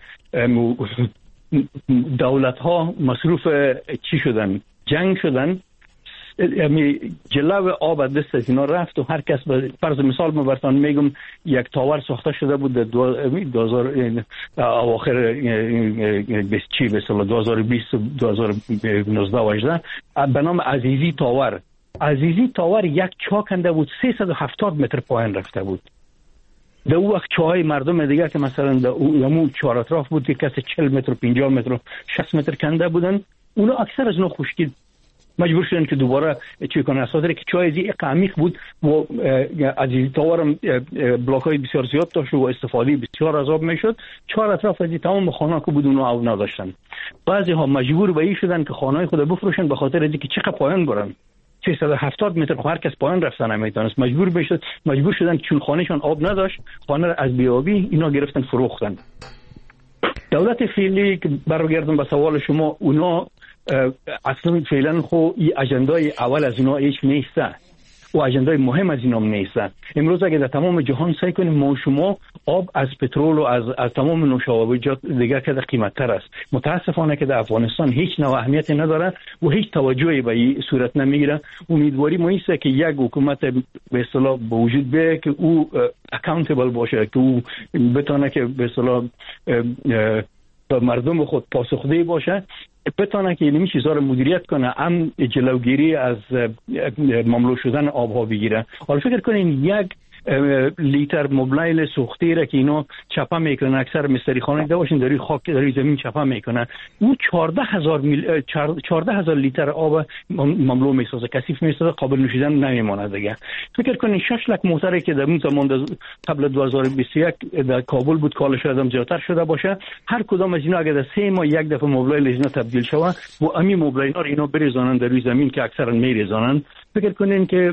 Speaker 10: دولت ها مصروف چی شدن، جنگ شدن، یعنی جلو آب از دست از اینا رفت و هر کس به فرض مثال ما براتون میگم یک تاور ساخته شده بود در دو هزار اواخر بیست چی به سال دو هزار و بیست دو هزار و نوزده و هجده به نام عزیزی تاور. عزیزی تاور یک چا کنده بود، سیصد و هفتاد متر پایین رفته بود. در اون وقت چاهای مردم دیگه که مثلا در اون چهار اطراف بود که کسی چهل متر و پنجاه متر و شصت متر کنده بودن، اونا اکثر از اونا خشکید، مجبور شدن که دوباره چی کنن. اساسا که چای زی عمیق بود و عزیزی تاورم بلاک‌های بسیار زیاد داشت و استفاده بسیار از آب میشد. چهار اطراف از تمام خانه‌ها که بود اونا آب نداشتن. بعضی ها مجبور به این شدن که خانه‌های خود بفروشن به خاطر اینکه چقدر پایین برن، سیصد و هفتاد متر هر کس پایین رفتن نمیتونست، مجبور بشد مجبور شدن چون خانهشون آب نداشت، خانه را از بیابی اینا گرفتن فروختن. دولت فعلی که برگردم به سوال شما، اونا اصلا فعلا خو این اجندای اول از اینا هیچ نیسته و اجندای مهم از اینا نیسته. امروز اگه در تمام جهان سعی کنیم ما شما آب از پترول و از از تمام نوشابه‌جات دیگر که قیمت‌تر است. متاسفانه که در افغانستان هیچ نوع اهمیتی نداره و هیچ توجهی به این صورت نمیگیره. امیدواری ما است که یک حکومت به اصطلاح به وجود بیاید که او اکاونتبل باشه، که او بتونه که به اصطلاح به مردم خود پاسخگوی باشه، بتونه که این چیزا رو مدیریت کنه، هم جلوگیری از مملو شدن آبها بگیره. حالا فکر کنین یک لیتر موبایل سوخته را که اینا چپه میکنن، اکثر مستری خانه داشتن در خاک در زمین چپه میکنن، اون چهارده هزار میل... چهارده هزار لیتر آب مملو میسازه، کثیف میسازه، قابل نوشیدن نمیمونه دیگه. فکر کنین شش لک موتری که در اون زمان قبل دو هزار و بیست و یک در کابل بود کال شده هم زیادتر شده باشه، هر کدام از اینا اگه در سه ماه یک دفعه موبایل اینا تبدیل شوه و امی موبایل ها اینا بریزانن در روی زمین که اکثرا میریزانن، فکر کنین که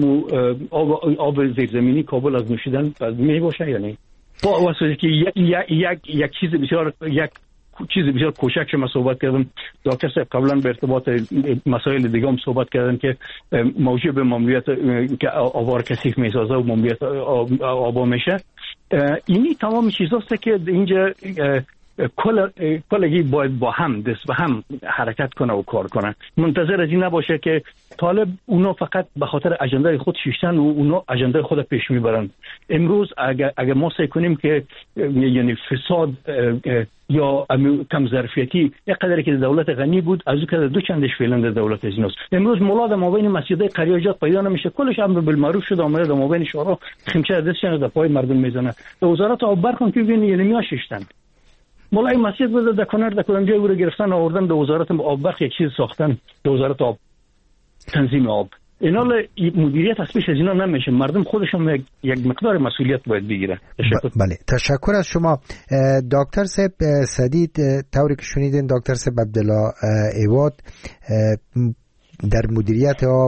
Speaker 10: آب آب زیرزمینی کابل از نوشیدن می باشه. یعنی با واسه که یک یک یک چیز بسیار یک چیز بسیار کوچک شما صحبت کردم، دکتر صاحب قبلا به ارتباط مسائل دیگه هم صحبت کردن که موجب ممنوعیت که آوار کثیف میسازه و ممنوعیت آبا میشه. اینی تمام چیزاست که اینجا کل کلگی باید با هم دست به هم حرکت کنه و کار کنه. منتظر از این نباشه که طالب اونا فقط به خاطر اجنده خود شیشتن و اونا اجنده خود پیش میبرن. امروز اگر اگر ما سعی کنیم که یعنی فساد یا کم ظرفیتی یک قدری که دولت غنی بود از اون که دو چندش فعلا در دولت از ایناست. امروز مولاد مابین مسجدای قریاجات پیدا نمیشه، کلش امر بالمعروف شده، اومده در مابین شورا خمچه دستشون در پای مردم میزنه. در وزارت آب برخون که ببینید یعنی میاششتن مولای مسجد بود در کنار در کدام او رو گرفتن و آوردن به وزارت آب برق یک چیز ساختن، به وزارت آب تنظیم آب. اینا مدیریت از پیش از اینا نمیشه، مردم خودشون یک, یک مقدار مسئولیت باید بگیرن.
Speaker 8: ب- بله تشکر از شما دکتر صاحب سدید. طوری که شنیدین دکتر صاحب عبدالله ایواد در مدیریت آب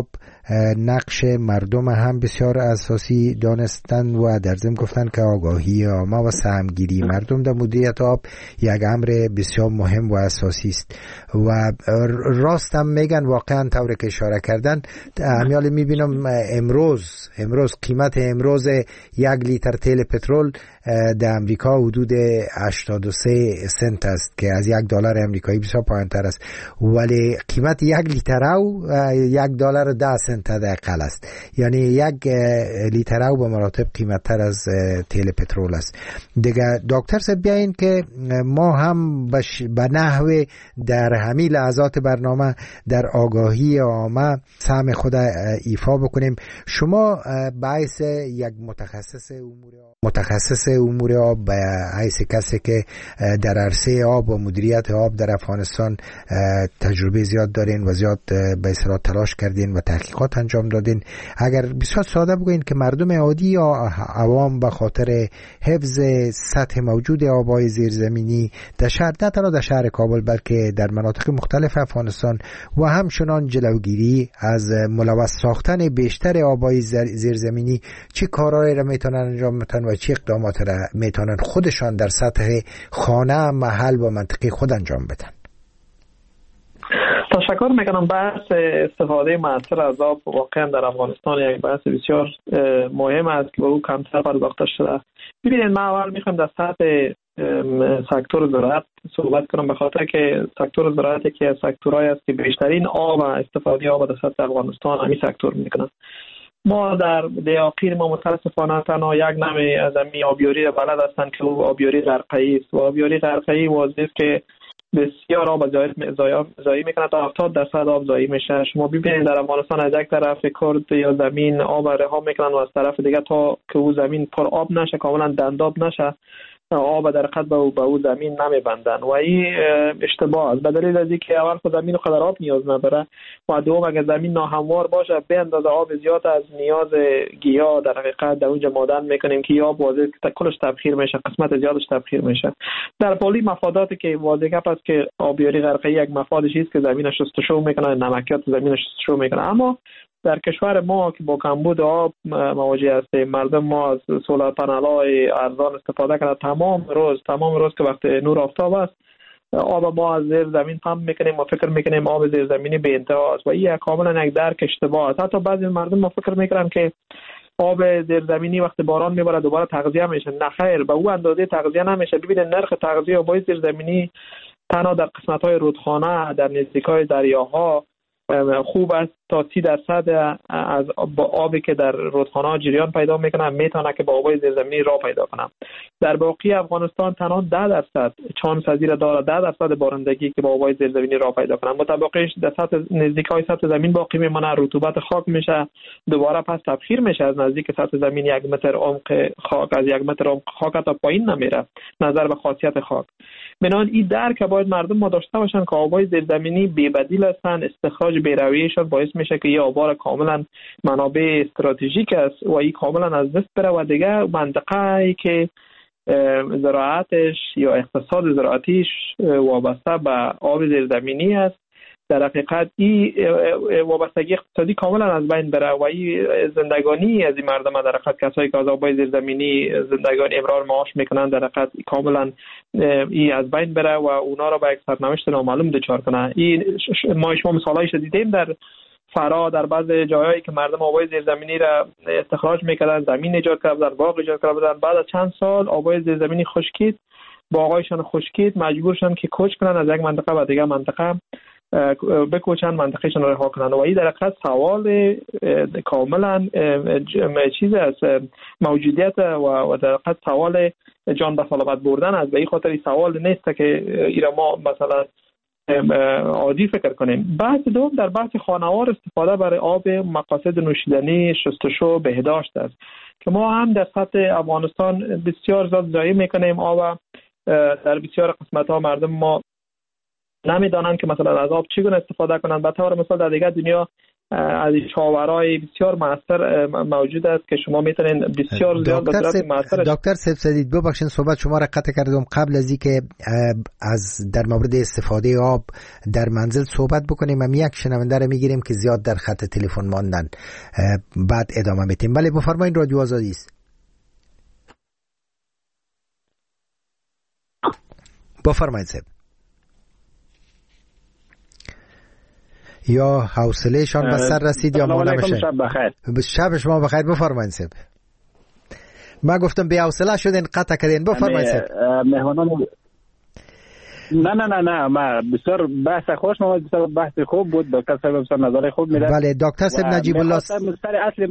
Speaker 8: نقش مردم هم بسیار اساسی دانستن و در ضمن گفتن که آگاهی عامه و سهمگیری مردم در مدیریت آب یک امر بسیار مهم و اساسی است و راست هم میگن واقعا طوری که اشاره کردن. همیال میبینم امروز امروز قیمت امروز یک لیتر تیل پترول در امریکا حدود هشتاد و سه سنت است که از یک دلار امریکایی بسیار پایین‌تر است، ولی قیمت یک لیتر او یک دلار ده سنت حداقل است، یعنی یک لیتر او به مراتب قیمت‌تر از تیل پترول است دیگه. دکتر صاحب بیاین که ما هم به نحو در همین لحظات برنامه در آگاهی عامه سهم خود ایفا بکنیم. شما باعث یک متخصص امور متخصص امور آب به حیث کسی که در عرصه آب و مدیریت آب در افغانستان تجربه زیاد دارین و زیاد به اصطلاح تلاش کردین و تحقیقات انجام دادین، اگر بسیار ساده بگوین که مردم عادی یا عوام به خاطر حفظ سطح موجود آب‌های زیرزمینی در شهر، نه تنها در شهر کابل بلکه در مناطق مختلف افغانستان و همچنان جلوگیری از ملوث ساختن بیشتر آب‌های زیرزمینی چه کارهایی را میتونن انجام بدن و چه اقدامات را میتونن خودشان در سطح خانه، محل و منطقه خود انجام بدن؟
Speaker 9: تشکر میکنم. بحث استفاده مؤثر از آب واقعا در افغانستان یک بحث بسیار مهم است که به او کمتر پرداخته شده. ببینید، ما اول میخوایم در سطح سکتور زراعت صحبت کنم، به خاطر که سکتور زراعت یکی از سکتورهایی است که بیشترین آب و استفاده آب در سطح افغانستان همین سکتور میکنه. ما در دهاقیر ما متاسفانه تنها یک نوع از این آبیاری را بلد هستند که او آبیاری غرقه‌ای است و آبیاری غرقه‌ای واضح است که بسیار آب ضایع میکنه، تا هفتاد درصد آب ضایع میشه. شما ببینید در افغانستان از یک طرف کرد یا زمین آب رها میکنن و از طرف دیگه تا که او زمین پر آب نشه، کاملا دنداب نشه، آب در قد به او زمین نمیبندن و این اشتباه است. به دلیل از اینکه اول خود زمین قدر آب نیاز نداره و دوم اگر زمین ناهموار باشه به اندازه آب زیاد از نیاز گیاه در حقیقت در اونجا مادن میکنیم که آب واضح کلش تبخیر میشه، قسمت زیادش تبخیر میشه. در پالی مفاداتی که واضح است که آبیاری غرقه‌ای یک مفادش است که زمین شستشو میکنه، نمکیات زمین شستشو میکنه. اما در کشور ما که با کمبود آب مواجه هستیم، مردم ما از سولار پنل‌های ارزان استفاده کنند، تمام روز تمام روز که وقت نور آفتاب است آب ما از زیر زمین پمپ میکنیم و فکر میکنیم آب زیر زمینی به انتها است و این کاملا یک درک اشتباه است. حتی بعضی مردم ما فکر میکنن که آب زیر زمینی وقت باران میباره دوباره تغذیه میشه. نه خیر، به او اندازه تغذیه نمیشه. ببینید نرخ تغذیه آب زیر زمینی تنها در قسمت‌های رودخانه، در نزدیکای دریاها خوب است. تا سی درصد از آبی که در رودخانه جریان پیدا میکنه میتونه که با آبای زیرزمینی راه پیدا کنه. در باقی افغانستان تنها ده درصد چانس پذیر داره، ده درصد بارندگی که با آبای زیرزمینی راه پیدا کنه. متبقیش در سطح نزدیکای سطح زمین باقی میمونه، رطوبت خاک میشه، دوباره پس تبخیر میشه از نزدیک سطح زمین. یک متر عمق خاک از یک متر عمق خاک تا پایین نمیره نظر به خاصیت خاک. بنابراین این درک باید مردم ما داشته باشن که آبای زیرزمینی بی بدیل هستن. استخراج بی‌رویه‌شان باعث میشه که این آبا کاملا منابع استراتژیک است و این کاملا از دست بره و دیگه منطقه‌ای که زراعتش یا اقتصاد زراعتیش وابسته به آب زیرزمینی است در حقیقت این وابستگی اقتصادی کاملا از بین بره و این زندگانی از این مردم در حقیقت کسایی که از آب‌های زیرزمینی زندگانی امرار معاش میکنن در حقیقت کاملا این از بین بره و اونا را به یک سرنوشت نامعلوم دچار کنه. این ما شما مثالایش دیدیم در فرا، در بعض جاهایی که مردم آبای زیرزمینی را استخراج میکردن، زمین ایجاد کردن، باغ ایجاد کردن، بعد از چند سال آبای زیرزمینی خشکید، باغایشان خشکید، مجبور شدن که کوچ کنن از یک منطقه به دیگر منطقه بکوچن، منطقهشان را رها کنن و این در حقیقت سوال کاملا چیز است، موجودیت و در حقیقت سوال جان به سلامت بردن است. به این خاطر سوال نیست که ایرا ما مثلا عادی فکر کنیم. بحث دوم در بحث خانوار استفاده برای آب مقاصد نوشیدنی، شستشو، بهداشت است که ما هم در سطح افغانستان بسیار زیاد ضایع میکنیم آب. در بسیار قسمت ها مردم ما نمیدانند که مثلا از آب چگونه استفاده کنند. به طور مثال در دیگر دنیا از شاورای بسیار موثر موجود است که شما میتونین بسیار زیاد به صورت موثر.
Speaker 8: دکتر سیدی ببخشید صحبت شما را قطع کردم. قبل از اینکه از در مورد استفاده آب در منزل صحبت بکنیم هم یک شنونده را میگیریم که زیاد در خط تلفن ماندن، بعد ادامه میدیم. بله بفرمایید، رادیو آزادی است. بفرمایید صاحب. یا حوصله شان به سر رسید یا ما نمیشه.
Speaker 12: شب بخیر.
Speaker 8: شب شما بخیر. بفرمایید صاحب. ما گفتم بی حوصله شدین قطع کردین. بفرمایید صاحب.
Speaker 12: مهمانان نه نه نه نه ما بسیار بحث خوش ما بسیار بحث خوب بود. دکتر صاحب بسیار نظر خوب میداد.
Speaker 8: بله دکتر صاحب نجیب الله
Speaker 12: سر اصل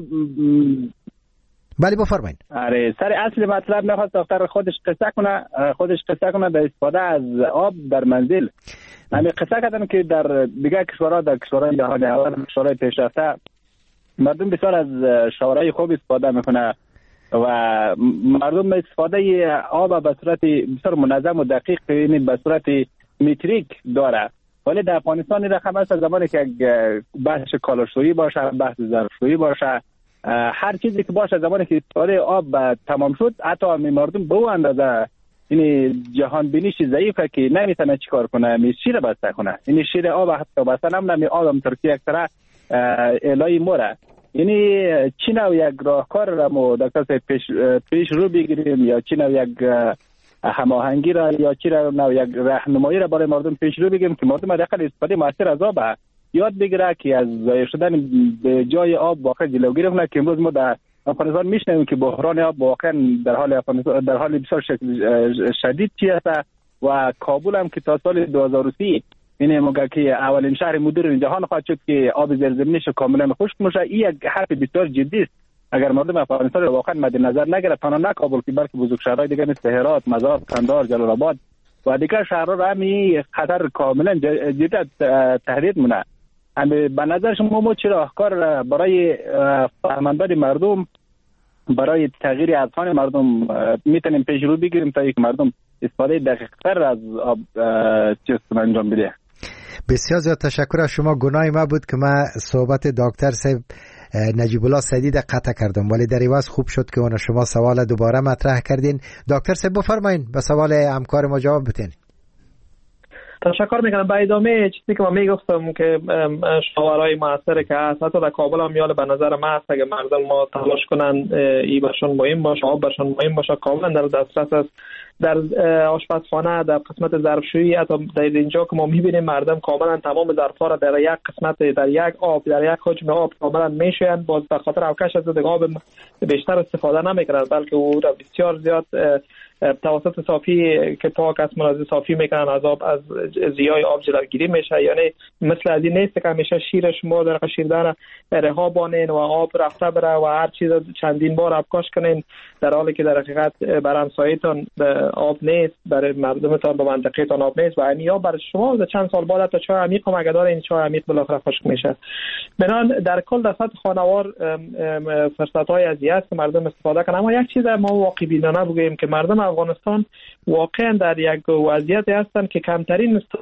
Speaker 8: بله بفرمایید.
Speaker 12: آره سر اصل مطلب میخواست دکتر خودش قصه کنه خودش قصه کنه در استفاده از آب در منزل. همین قصه کردم که در دیگه کشورها در کشورهای جهان اول کشورهای پیشرفته مردم بسیار از شاورهای خوب استفاده میکنه و مردم استفاده آب به صورت بسیار منظم و دقیق یعنی به صورت متریک داره. ولی در افغانستان رقم است زمانی که بحث کالاشویی باشه، بحث ظرفشویی باشه، هر چیزی که باشه زمانی که استفاده آب تمام شد حتی مردم به اندازه یعنی جهان بینیش ضعیفه که نمیتونه چیکار کنه، می شیر بسته کنه. یعنی شیر آب حتی بسته نمی آب هم ترکیه اکثر الهی موره. یعنی چی نوع یک راهکار را ما دکتر پیش پیش رو بگیریم یا چی نوع یک هماهنگی را یا چی نوع یک راهنمایی را برای مردم پیش رو بگیریم که مردم حداقل استفاده موثر از آب یاد بگیره که از ضایع شدن به جای آب واقعا جلوگیری کنه. که امروز ما در افغانستان میشنویم که بحران آب واقعا در حال در حال بسیار شدید چی است و کابل هم که تا سال دو هزار و سی این موقع که اولین شهر مدرن جهان خواهد شد که آب زیرزمینیش کاملا خشک میشه. این یک حرف بسیار جدی است. اگر مردم افغانستان رو واقعا مد نظر نگیره تنها نه کابل که بلکه بزرگ شهرهای دیگه مثل هرات، مزار، قندهار، جلال آباد و دیگر شهرها را می خطر کاملا جدی تهدید مونه. به نظر شما ما چه راهکار برای فهماندن مردم برای تغییر اذهان مردم میتونیم پیش رو بگیریم تا یک مردم استفاده دقیق‌تر از آب چیز انجام بده؟
Speaker 8: بسیار زیاد تشکر از شما. گناه ما بود که من صحبت دکتر صاحب نجیب الله سدید قطع کردم، ولی در عوض خوب شد که اون شما سوال دوباره مطرح کردین. دکتر صاحب بفرمایید به سوال همکار ما جواب بدین.
Speaker 9: تشکر میکنم. به ادامه چیزی که من میگفتم که شاورهای موثر که هست حتی در کابل هم میاد به نظر من هست اگه مردم ما تلاش کنن ای برشون مهم باشه، آب برشون مهم باشه، کاملا در دسترس است. در آشپزخانه در قسمت ظرفشویی حتی در اینجا که ما میبینیم مردم کاملا تمام ظرفا را در یک قسمت در یک آب در یک حجم آب کاملا میشوین. باز به خاطر اوکش از دیگه آب بیشتر استفاده نمیکنن بلکه او را بسیار زیاد توسط صافی که پاک است منظم صافی میکنن از آب از زیای آب جلوگیری میشه. یعنی مثل از این نیست که همیشه شیر شما در شیردن رها بانین و آب رفته بره و هر چیز چندین بار آبکاش کنین در حالی که در حقیقت برای همسایه‌تان آب نیست، برای مردمتان به منطقه‌تان آب نیست و همین آب برای شما در چند سال بعد تا چای عمیق هم اگه داره این چای عمیق بالاخره خشک میشه. بنان در کل در سطح خانوار فرصت‌های از هست که مردم استفاده کنن. اما یک چیز ما واقعی بینانه بگیم که مردم افغانستان واقعا در یک وضعیتی هستند که کمترین است.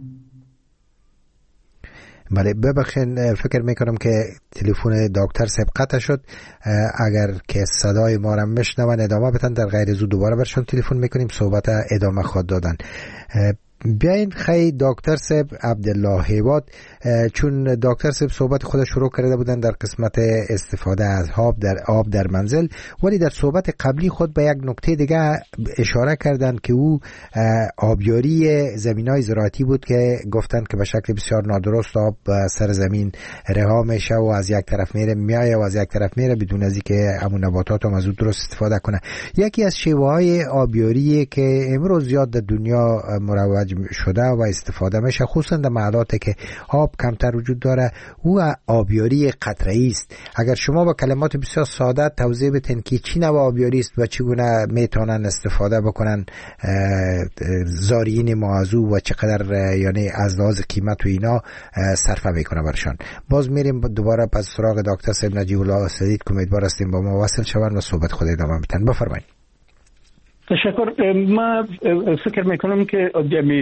Speaker 8: بله ببخشید فکر میکنم که تلفن دکتر صاحب قطع شد. اگر که صدای ما را بشنون ادامه بدن در غیر زود دوباره برشون تلفن میکنیم صحبت ادامه خواهد دادن. بیاین خیلی دکتر صاحب عبدالله هیواد، چون دکتر صاحب صحبت خودش شروع کرده بودن در قسمت استفاده از آب در آب در منزل، ولی در صحبت قبلی خود به یک نکته دیگه اشاره کردند که او آبیاری زمینای زراعتی بود که گفتند که به شکل بسیار نادرست آب سر زمین رها میشه و از یک طرف میره میایه و از یک طرف میره بدون از اینکه همون نباتات هم از اون درست استفاده کنه. یکی از شیوه‌های آبیاری که امروز زیاد در دنیا مروج شده و استفاده میشه خصوصا در محلاتی که آب کمتر وجود داره او آبیاری قطره‌ای است. اگر شما با کلمات بسیار ساده توضیح بدین که چی نوع آبیاری است و چگونه میتونن استفاده بکنن زارعین ما از او و چقدر یعنی از لحاظ قیمت و اینا صرفه میکنه برشان. باز میریم دوباره پس سراغ دکتر صاحب نجیب الله سدید که امیدوار هستیم با ما وصل شون و صحبت خود ادامه بدن. بفرمایید.
Speaker 10: تشکر. ما فکر میکنم که جمعی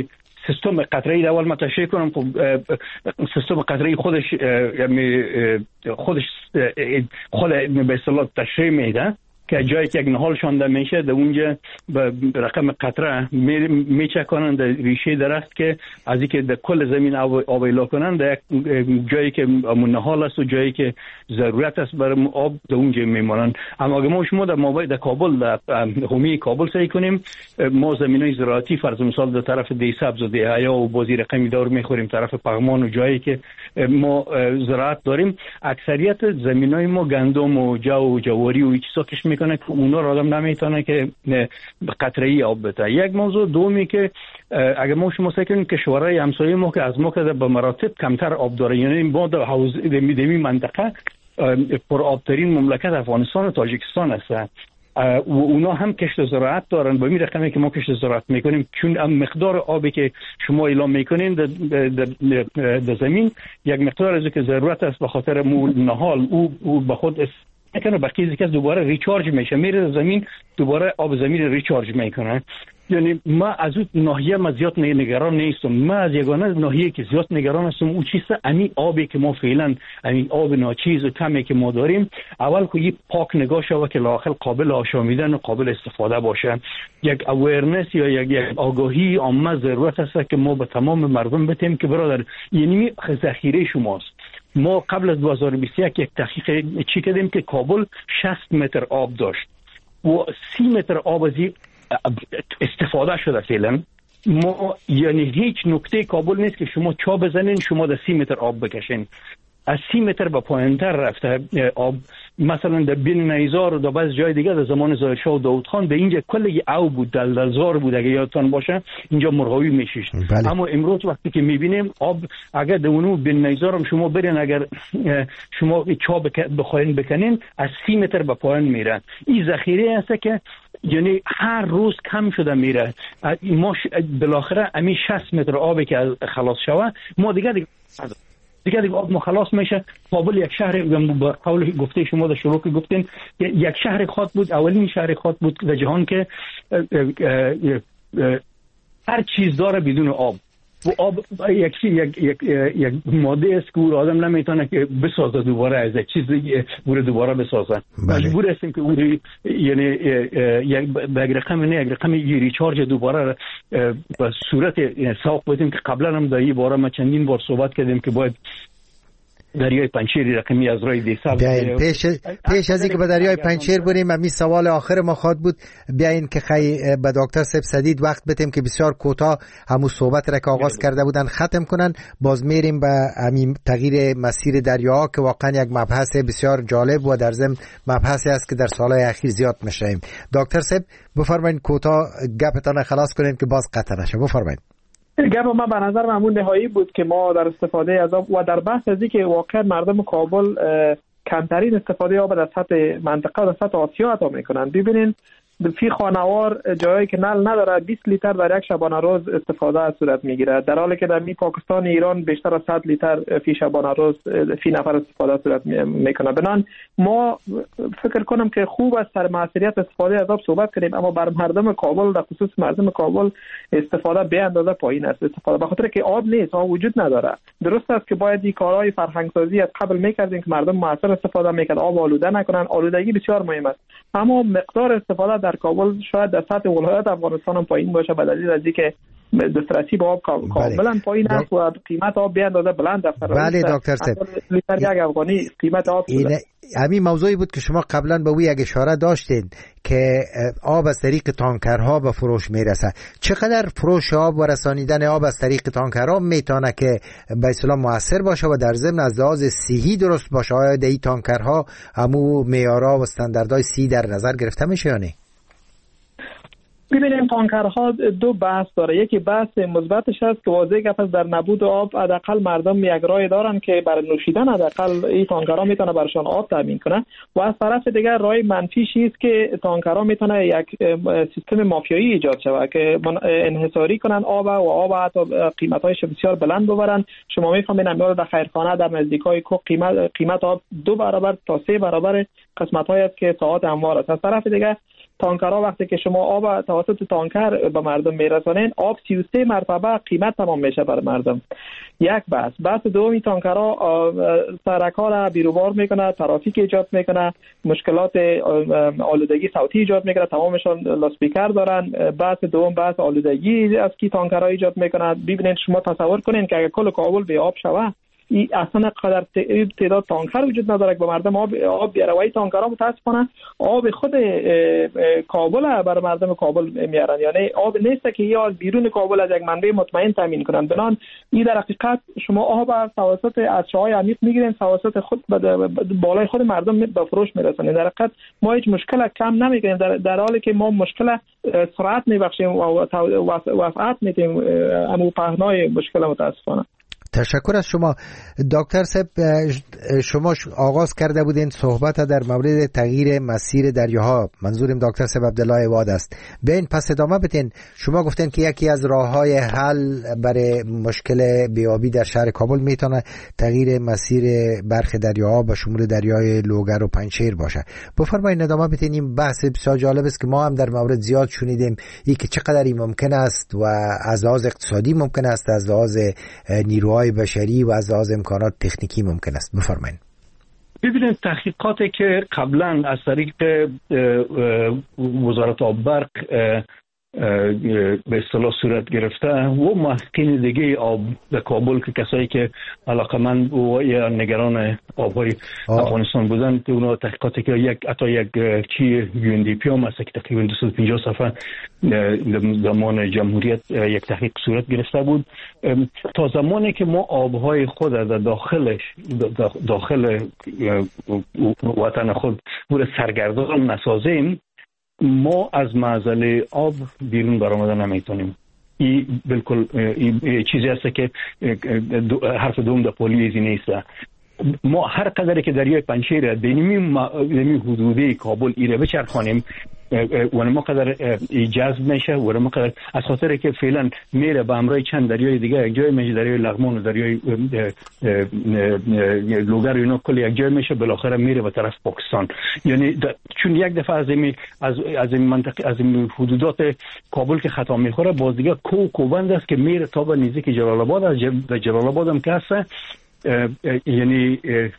Speaker 10: سیستم قطره‌ای اول ما تشریح کنم. خب سیستم قطره‌ای خودش یعنی خودش خود به اصطلاح تشریح میده که جایی که یک نهال شانده میشه در اونجا به رقم قطره میچکانند ریشه درخت که از اینکه در کل زمین آب ایلا کنند در جایی که نهال است و جایی که ضرورت است برای آب در اونجا میمانند. اما اگه ما شما در مابین در کابل در حومه کابل سعی کنیم ما زمینای زراعتی فرض مثال در طرف دی سبز و دی حیا و بازی رقمی دار میخوریم طرف پغمان و جایی که ما زراعت داریم اکثریت زمینای ما گندم و جو و جواری و چیزا کش میکنه که اونا را آدم نمیتونه که قطره‌ای آب بده. یک موضوع دومی که اگر ما شما سعی کنیم کشورهای همسایه ما که از ما که به مراتب کمتر آب داره، یعنی ما در حوزه دمی منطقه پر آبترین مملکت افغانستان و تاجیکستان هستن و اونا هم کشت زراعت دارن به این رقمی که ما کشت زراعت میکنیم، چون مقدار آبی که شما اعلام میکنین در زمین یک مقدار از که ضرورت است به خاطر نهال او, او به خود میکنه بقیه که دوباره ریچارج میشه میره زمین دوباره آب زمین ریچارج میکنه. یعنی ما از اون ناحیه ما زیاد نگران نیستم. ما از یگانه ناحیه که زیاد نگران هستم اون چیزه امی آبی که ما فعلا امی آب ناچیز و کمی که ما داریم اول که یه پاک نگاه شوه که لااقل قابل آشامیدن و قابل استفاده باشه. یک اویرنس یا یک, یک آگاهی عامه ضرورت است که ما به تمام مردم بتیم که برادر یعنی ذخیره شماست. ما قبل از دو هزار و بیست و یک یک تحقیق چی کردیم که کابل شصت متر آب داشت و سی متر آب از استفاده شده فعلا. ما یعنی هیچ نکته کابل نیست که شما چا بزنین شما در سی متر آب بکشین. از سی متر به پایینتر رفته آب. مثلا در بین نیزار و در بعض جای دیگه در زمان ظاهرشاه و داود خان به اینجا کلی او بود دلدلزار بود اگه یادتان باشه اینجا مرغاوی میشیش. بله. اما امروز وقتی که میبینیم آب اگر در اونو بین نیزار هم شما برین اگر شما چا بخواین بکنین از سی متر به پایین میره. این ذخیره هست که یعنی هر روز کم شده میره. ما بالاخره همین شصت متر آبی که خلاص شوه ما دیگه دیگه دیگه دیگه آب مخلص میشه. کابل یک شهر با قول گفته شما در شروع که گفتین یک شهر خاط بود، اولین شهر خاط بود در جهان که هر چیز داره بدون آب. و آب یک یک یک یک ماده است که آدم نمیتونه که بسازه دوباره از یک چیز بوره دوباره بسازه. مجبور هستیم که اون یعنی یک به رقم نه یک رقم ریچارج دوباره به صورت ساق بدیم که قبلا هم در این باره ما چندین بار صحبت کردیم که باید دریای پنجشیر رقمی از رای دیسال
Speaker 8: پیش پیش از اینکه به دریای پنجشیر بریم همین سوال آخر ما خواد بود بیاین که خی به دکتر سیب سدید وقت بتیم که بسیار کوتاه همون صحبت را که آغاز کرده بودن ختم کنن. باز میریم به همین تغییر مسیر دریا که واقعا یک مبحث بسیار جالب و در ضمن مبحثی است که در سالهای اخیر زیاد میشنویم. دکتر سیب بفرمایید کوتاه گپتان خلاص کنین که باز قطع نشه. بفرمایید.
Speaker 9: گپ ما به نظر من نهایی بود که ما در استفاده از آب و در بحث از اینکه واقعا مردم کابل کمترین استفاده آب در سطح منطقه و در سطح آسیا عطا میکنن. ببینین فی خانوار جایی که نل نداره بیست لیتر در یک شبانه روز استفاده صورت میگیره، در حالی که در می پاکستان ایران بیشتر از صد لیتر فی شبانه روز فی نفر استفاده صورت میکنه. بنان ما فکر کنم که خوب است سر موثریت استفاده از آب صحبت کنیم، اما بر مردم کابل در خصوص مردم کابل استفاده به اندازه پایین است. استفاده به خاطر که آب نیست، آب وجود نداره. درست است که باید این کارهای فرهنگ سازی از قبل میکردیم که مردم موثر استفاده میکرد، آب آلوده نکنن. آلودگی بسیار مهم است، اما مقدار استفاده در کابل شاید در سطح ولایت افغانستان هم پایین باشه به دلیل از اینکه دسترسی به آب کاملا پایین است و قیمت آب به اندازه بلند است.
Speaker 8: بله دکتر صاحب،
Speaker 9: لیتر یک افغانی قیمت آب
Speaker 8: اینه همین موضوعی بود که شما قبلا به وی یک اشاره داشتین که آب از طریق تانکرها به فروش میرسه. چقدر فروش آب و رسانیدن آب از طریق تانکرها میتونه که به اصطلاح موثر باشه و در ضمن از لحاظ صحی درست باشه؟ آیا در این تانکرها همو معیارها و استانداردهای صحی در نظر گرفته میشه یا نه؟
Speaker 9: ببینیم تانکرها دو بحث داره. یکی بحث مثبتش است که واضح گپ است در نبود آب حداقل مردم یک راه دارن که برای نوشیدن حداقل این تانکرها میتونه برشان آب تامین کنه، و از طرف دیگر راه منفیش است که تانکرها میتونه یک سیستم مافیایی ایجاد شود که انحصاری کنن آب و آب حتی قیمتایش بسیار بلند ببرن. شما میفهمین امروز در خیرخانه در نزدیکای کوه قیمت قیمت آب دو برابر تا سه برابر قسمت‌های است که ساعت هموار است. از طرف دیگر تانکرها وقتی که شما آب توسط تانکر به مردم میرسانین، آب سی و سه مرتبه قیمت تمام میشه برای مردم. یک بحث بحث دومی، تانکرها سرک‌ها را بیروبار میکنه، ترافیک ایجاد میکنه، مشکلات آلودگی صوتی ایجاد میکنه، تمامشان لاسپیکر دارن. بحث دوم بحث آلودگی از کی تانکرها ایجاد میکنه. ببینید شما تصور کنین که اگه کل کابل به آب شوه، این اصلا قدر تعداد تانکر وجود نداره که به مردم آب آب بیاره. و این تانکرها متاسفانه آب خود کابل بر مردم کابل میارن، یعنی آب نیست که یا از بیرون کابل از یک منبع مطمئن تامین کنن. بنان این در حقیقت شما آب از توسط از چاهای عمیق میگیرین، توسط خود بالای خود مردم به فروش میرسونین. در حقیقت ما هیچ مشکل کم نمیگیریم، در, در حالی که ما مشکل سرعت میبخشیم و وسعت میدیم امو پهنای مشکل. متاسفانه.
Speaker 8: تشکر از شما دکتر صاحب. شما آغاز کرده بودین صحبت در مورد تغییر مسیر دریاها، منظورم دکتر صاحب عبدالله عواد است. بیاین پس ادامه بدین. شما گفتین که یکی از راههای حل برای مشکل بیابی در شهر کابل میتونه تغییر مسیر برخی دریاها به شمول دریای لوگر و پنجشیر باشه. بفرمایید ادامه بدین. این بحث بسیار جالب است که ما هم در مورد زیاد شنیدیم، این که چقدر این ممکن است و از لحاظ اقتصادی ممکن است، از لحاظ نیروهای بشری و از لحاظ امکانات تکنیکی ممکن است. بفرمایید.
Speaker 10: ببینید تحقیقاتی که قبلا از طریق وزارت آب برق به اصطلاح صورت گرفته و محققین دیگه آب در کابل که کسایی که علاقمند و یا نگران آبهای افغانستان بودن، که اونا تحقیقاتی که یک حتی یک چی یو ان دی پی هم است که تقریبا دویست و پنجاه صفحه زمان جمهوریت یک تحقیق صورت گرفته بود. تا زمانی که ما آبهای خود در داخلش داخل وطن خود بود سرگردان نسازیم، ما از معضله آب بیرون برآمدن نمیتونیم. این بالکل این چیزی است که حرف دوم در پولیزی نیست. ما هر قدری که دریای پنجشیر دنیمی حدودی کابل ایره بچرخانیم و ما قدر جذب میشه و ما قدر از خاطر که فعلا میره به همراه چند دریای دیگه، یک جای میشه دریای لغمان و دریای لوگر، اینا کل یک جای میشه، بالاخره میره به طرف پاکستان. یعنی چون یک دفعه از این از از این منطقه از این حدودات کابل که خطا میخوره، باز دیگه کو کوبند است که میره تا به نزدیک جلال آباد. از جلال آباد هم که هست یعنی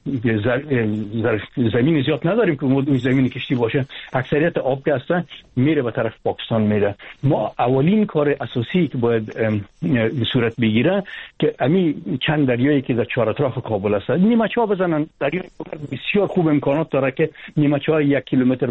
Speaker 10: زمین زیاد نداریم که اون زمین کشتی باشه، اکثریت آب که هستن میره به طرف پاکستان میره. ما اولین کار اساسی که باید صورت بگیره که امی چند دریایی که در چهار اطراف کابل هست نیمچه ها بزنن. دریای بسیار خوب امکانات داره که نیمچه ها یک کیلومتر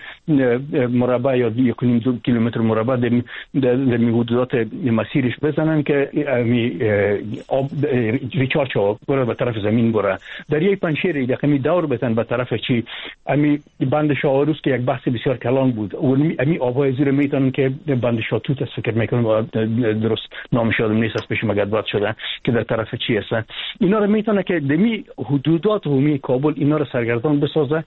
Speaker 10: مربع یا یک دو کیلومتر مربع در حدودات مسیرش بزنن که امی آب ریچارج ها به طرف زمین بره. دریای پنجشیر یکمی دور بتن به طرف چی امی بند شاهروز که یک بحث بسیار کلان بود و امی آبهای زیر میتونن که بند شاتوت است فکر میکنم درست نامش یادم نیست از پیش مقدمات شده که در طرف چی است. اینا رو میتونه که دمی حدودات عمومی کابل اینا رو سرگردان بسازه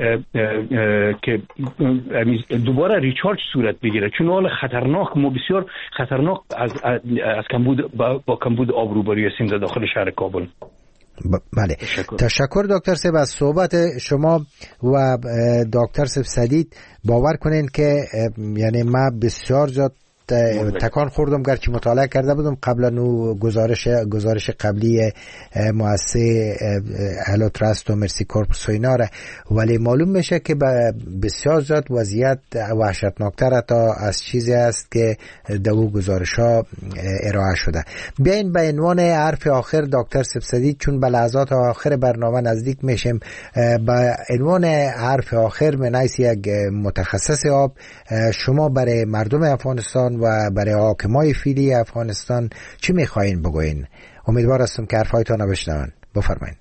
Speaker 10: که دوباره ریچارج صورت بگیره، چون حال خطرناک ما بسیار خطرناک از از کمبود با, با کمبود آب روبروی هستیم در داخل شهر کابل.
Speaker 8: بله تشکر, تشکر دکتر صاحب از صحبت شما و دکتر صاحب سدید. باور کنین که یعنی ما بسیار زیاد تکان خوردم، گرچه مطالعه کرده بودم قبلا و گزارش گزارش قبلی مؤسسه هلو تراست و مرسی کورپس و اینا را، ولی معلوم میشه که بسیار زیاد وضعیت وحشتناکتر تا از چیزی است که در او گزارش ها ارائه شده. بیاین به عنوان حرف آخر دکتر سبسدی، چون به لحظات آخر برنامه نزدیک میشیم، به عنوان حرف آخر من حیث یک متخصص آب، شما برای مردم افغانستان و برای حاکمای فعلی افغانستان چی میخواین بگوین؟ امیدوار هستم که حرفایتان رو بشنون. بفرمایید.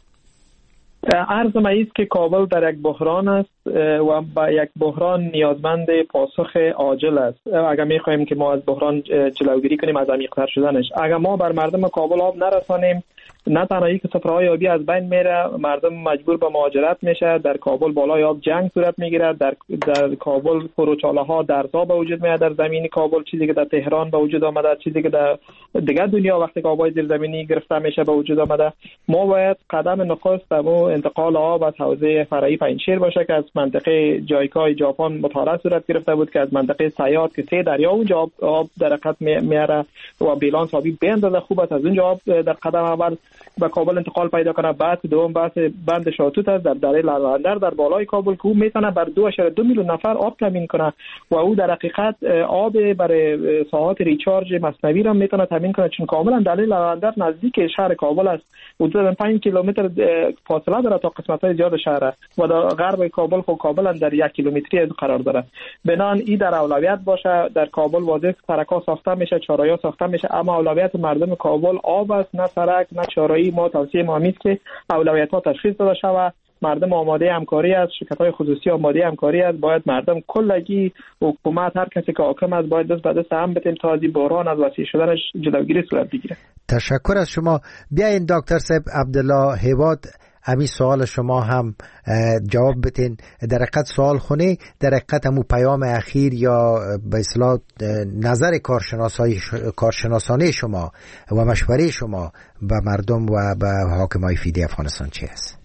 Speaker 9: عرض ما است که کابل در یک بحران است و با یک بحران نیازمند پاسخ عاجل است. اگر میخوایم که ما از بحران جلوگیری کنیم از عمیق‌تر شدنش، اگر ما بر مردم کابل آب نرسانیم، نه تنها اینکه سفرهای آبی از بین میره، مردم مجبور به مهاجرت میشه. در کابل بالای آب جنگ صورت میگیره. در در کابل فروچاله ها درزا به وجود میاد در زمین کابل، چیزی که در تهران به وجود آمده، چیزی که در دیگر دنیا وقتی که آبای زیرزمینی گرفته میشه به وجود آمده. ما باید قدم نخست در انتقال آب از حوزه فرعی پنجشیر باشه که از منطقه جایکا ژاپن مطالعه صورت گرفته بود که از منطقه سیاد که سه دریا اونجا آب, آب در حقیقت میاره و بیلانس آبی به اندازه خوب است، از اونجا آب در قدم اول به کابل انتقال پیدا کنه. بعد دوم بحث بند شاتوت است در دره لالندر در بالای کابل که او میتونه بر دو اشاره دو میلیون نفر آب تامین کنه و او در حقیقت آب برای ساعات ریچارج مصنوعی را میتونه تامین کنه، چون کاملا دره لالندر نزدیک شهر کابل است، حدود پنج کیلومتر فاصله داره تا قسمت‌های زیاد شهر و در غرب کابل خو کابل در یک کیلومتری از قرار داره. بنان این در اولویت باشه. در کابل واضح سرک‌ها ساخته میشه، چهارراهی ساخته میشه، اما اولویت مردم کابل آب است، نه سرک نه چهارراهی. ما توصیه ما است که اولویت‌ها تشخیص داده شود. مردم آماده همکاری است، شرکت‌های خصوصی آماده همکاری است. باید مردم کلگی، حکومت، هر کسی که حاکم است باید دست به دست هم بتیم تا از این بحران از وسیع شدنش جلوگیری صورت بگیره.
Speaker 8: تشکر از شما. بیاین دکتر صاحب عبدالله هیواد امی سوال شما هم جواب بتین. در حقیقت سوال خونه در حقیقت همو پیام اخیر یا به اصطلاح نظر کارشناسای کارشناسانه شما و مشوره شما به مردم و به حاکمای فعلی افغانستان چی است؟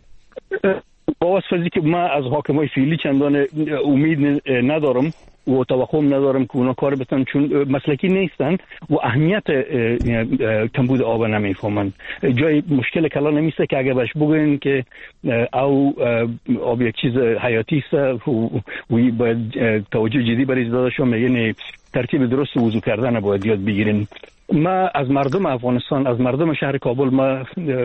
Speaker 10: با واسطه که من از حاکمای فعلی چندان امید ندارم و توقع ندارم که اونا کار بتن، چون مسلکی نیستن و اهمیت کمبود آب نمیفهمن. جای مشکل کلا نمیسته که اگه بهش بگوین که او آب یک چیز حیاتی است و باید توجه جدی برای داده شما، یعنی ترتیب درست وضو کردن باید یاد بگیرین. ما از مردم افغانستان، از مردم شهر کابل ما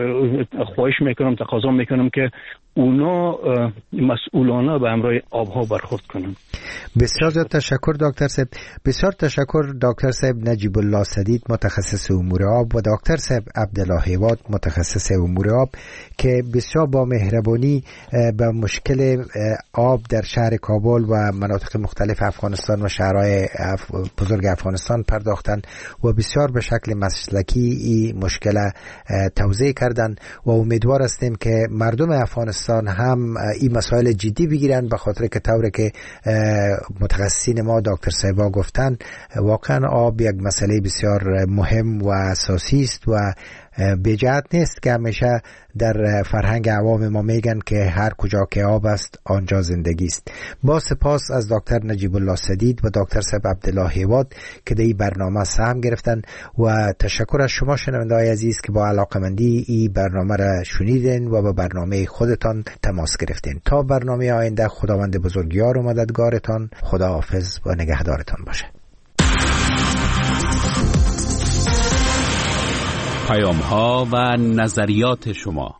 Speaker 10: خواهش میکنم، تقاضا میکنم که اونا مسئولانه به امرای آبها برخورد کنن.
Speaker 8: بسیار زیاد تشکر دکتر صاحب. بسیار تشکر دکتر صاحب نجیب الله سدید متخصص امور آب و دکتر صاحب عبدالله هیواد متخصص امور آب که بسیار با مهربانی به مشکل آب در شهر کابل و مناطق مختلف افغانستان و شهرهای بزرگ افغانستان پرداختن و بسیار به شکل مسلکی این مشکل توضیح کردن و امیدوار هستیم که مردم افغانستان هم این مسائل جدی بگیرن، به خاطر که طوری که متخصصین ما دکتر صاحبا گفتن واقعا آب یک مسئله بسیار مهم و اساسی است و بی‌جهت نیست که همیشه در فرهنگ عوام ما میگن که هر کجا که آب است آنجا زندگی است. با سپاس از دکتر نجیب الله سدید و دکتر صاحب عبدالله هیواد که در این برنامه سهم گرفتن و تشکر از شما شنونده‌های عزیز که با علاقمندی این برنامه را شنیدین و با برنامه خودتان تماس گرفتین. تا برنامه آینده خداوند بزرگیار و مددگارتان، خداحافظ و نگهدارتان باشه.
Speaker 13: پیام ها و نظریات شما.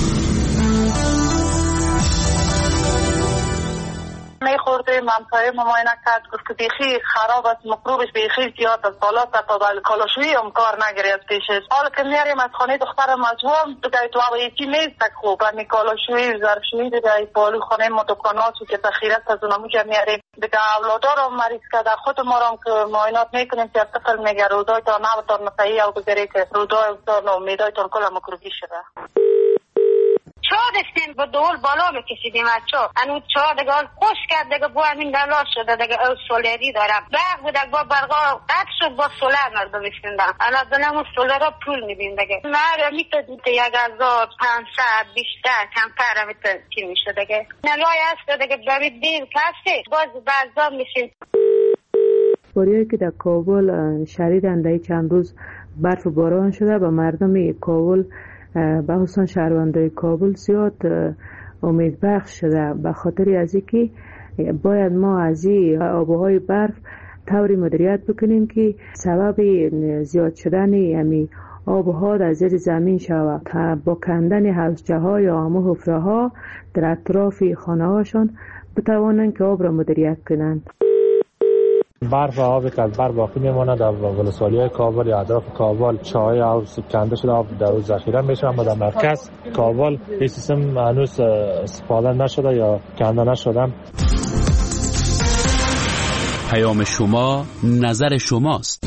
Speaker 14: می خورده منطقه مماینه کرد، گفت که بیخی خراب است، مکروبش بیخی زیاد است، حالا تا تا کالاشویی هم کار نگیری از پیشش. حالا که میاریم از خانه دخترم مجموعه دیگه تو هوا یکی نیست خوب، همین کالاشویی ظرفشویی دیگه بالو خانه ما دکاناتو که تخیرت از اونمو که میاریم دیگه. اولادار هم مریض کرده، خود ما هم که معاینات میکنیم که طفل میگه رودای تا نبتان نفعی او بگیری که رودای تا امیدای تان کل مکروبی شده.
Speaker 15: چا دستیم با دول بالا بکشیدیم از چا انو چا دیگه خوش کرد دیگه با همین دلار شده دیگه او سولری دارم برق بود با برقا قطع شد با سولر مردم بشکندم الان دنم و سولر ها پول میدیم دیگه مره میتونید یک هزار پانصد بیشتر کمتر میتون چی میشه دیگه نلای هست دیگه برید دیر کسی باز برزام میشین.
Speaker 16: باریایی که در کابل شدیدن در چند روز برف و باران شده و مردم کابل به خصوص شهروندان کابل زیاد امید بخش شده، به خاطر از اینکه باید ما از این آبهای برف طوری مدیریت بکنیم که سبب زیاد شدن همین آبها در زیر زمین شود تا با کندن حوضچه ها یا همه حفره ها در اطراف خانه هاشون بتوانند که آب را مدیریت کنند.
Speaker 17: برف و آبی که از بر باقی میمونه در ولسوالی‌های کابل یا اطراف کابل چاهای آب کنده شده آب در روز ذخیره میشه، اما در مرکز کابل این سیستم هنوز استفاده نشده یا کنده نشده.
Speaker 13: پیام شما نظر شماست.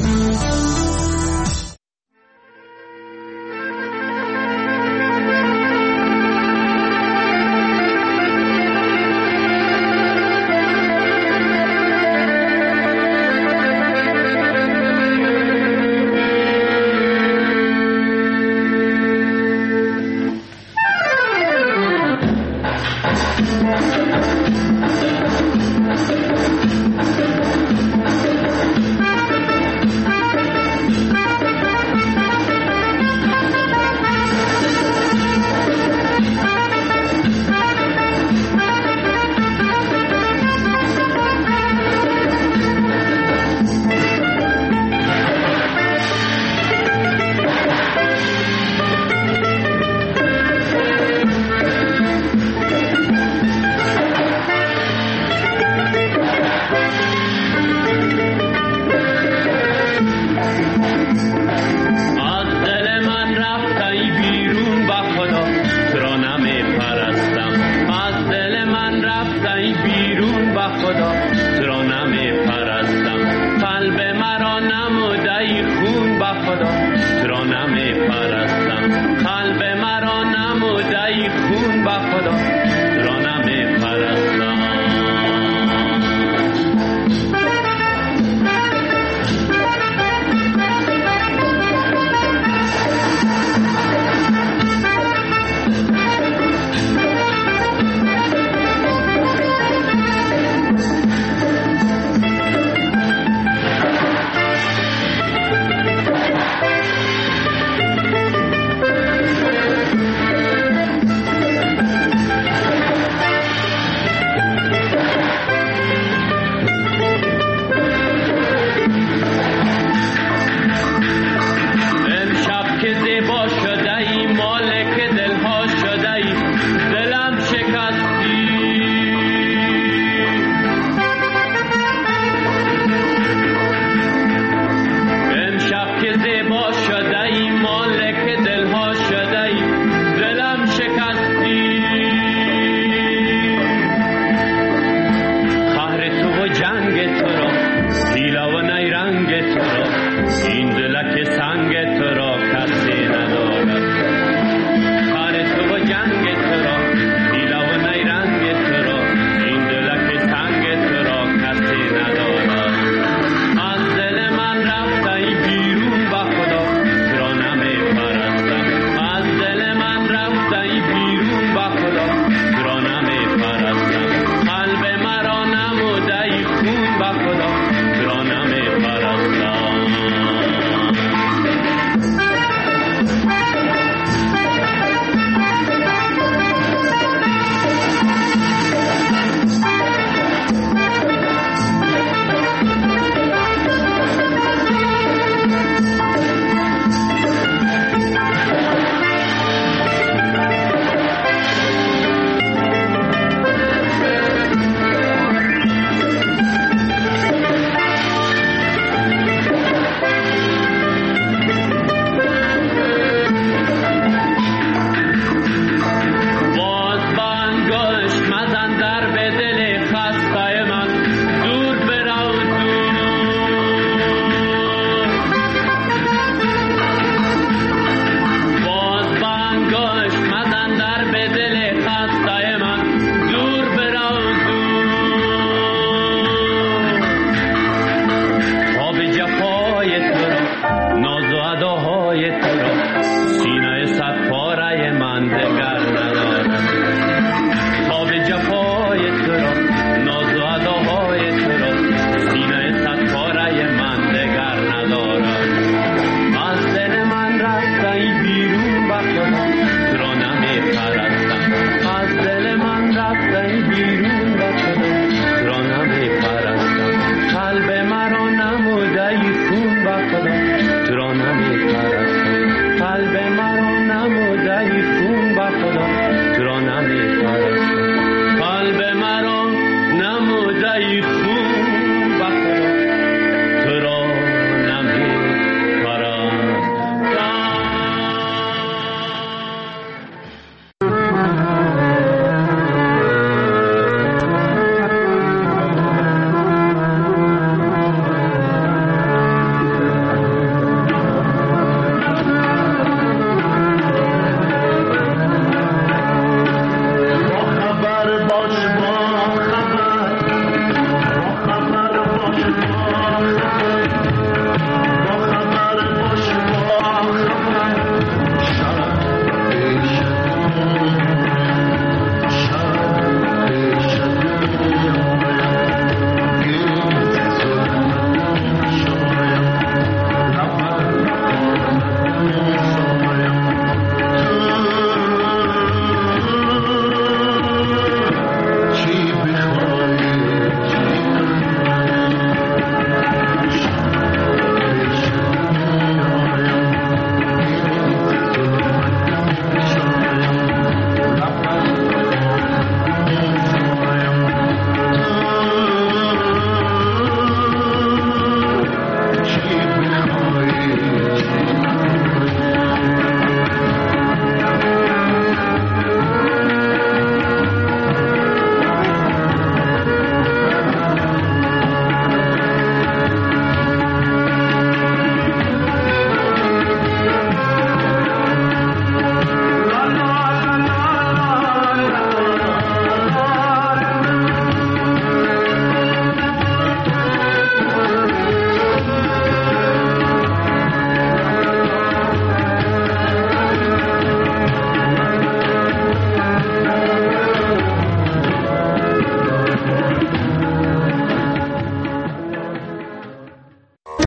Speaker 18: قلب مرا نموده ای خون به خدا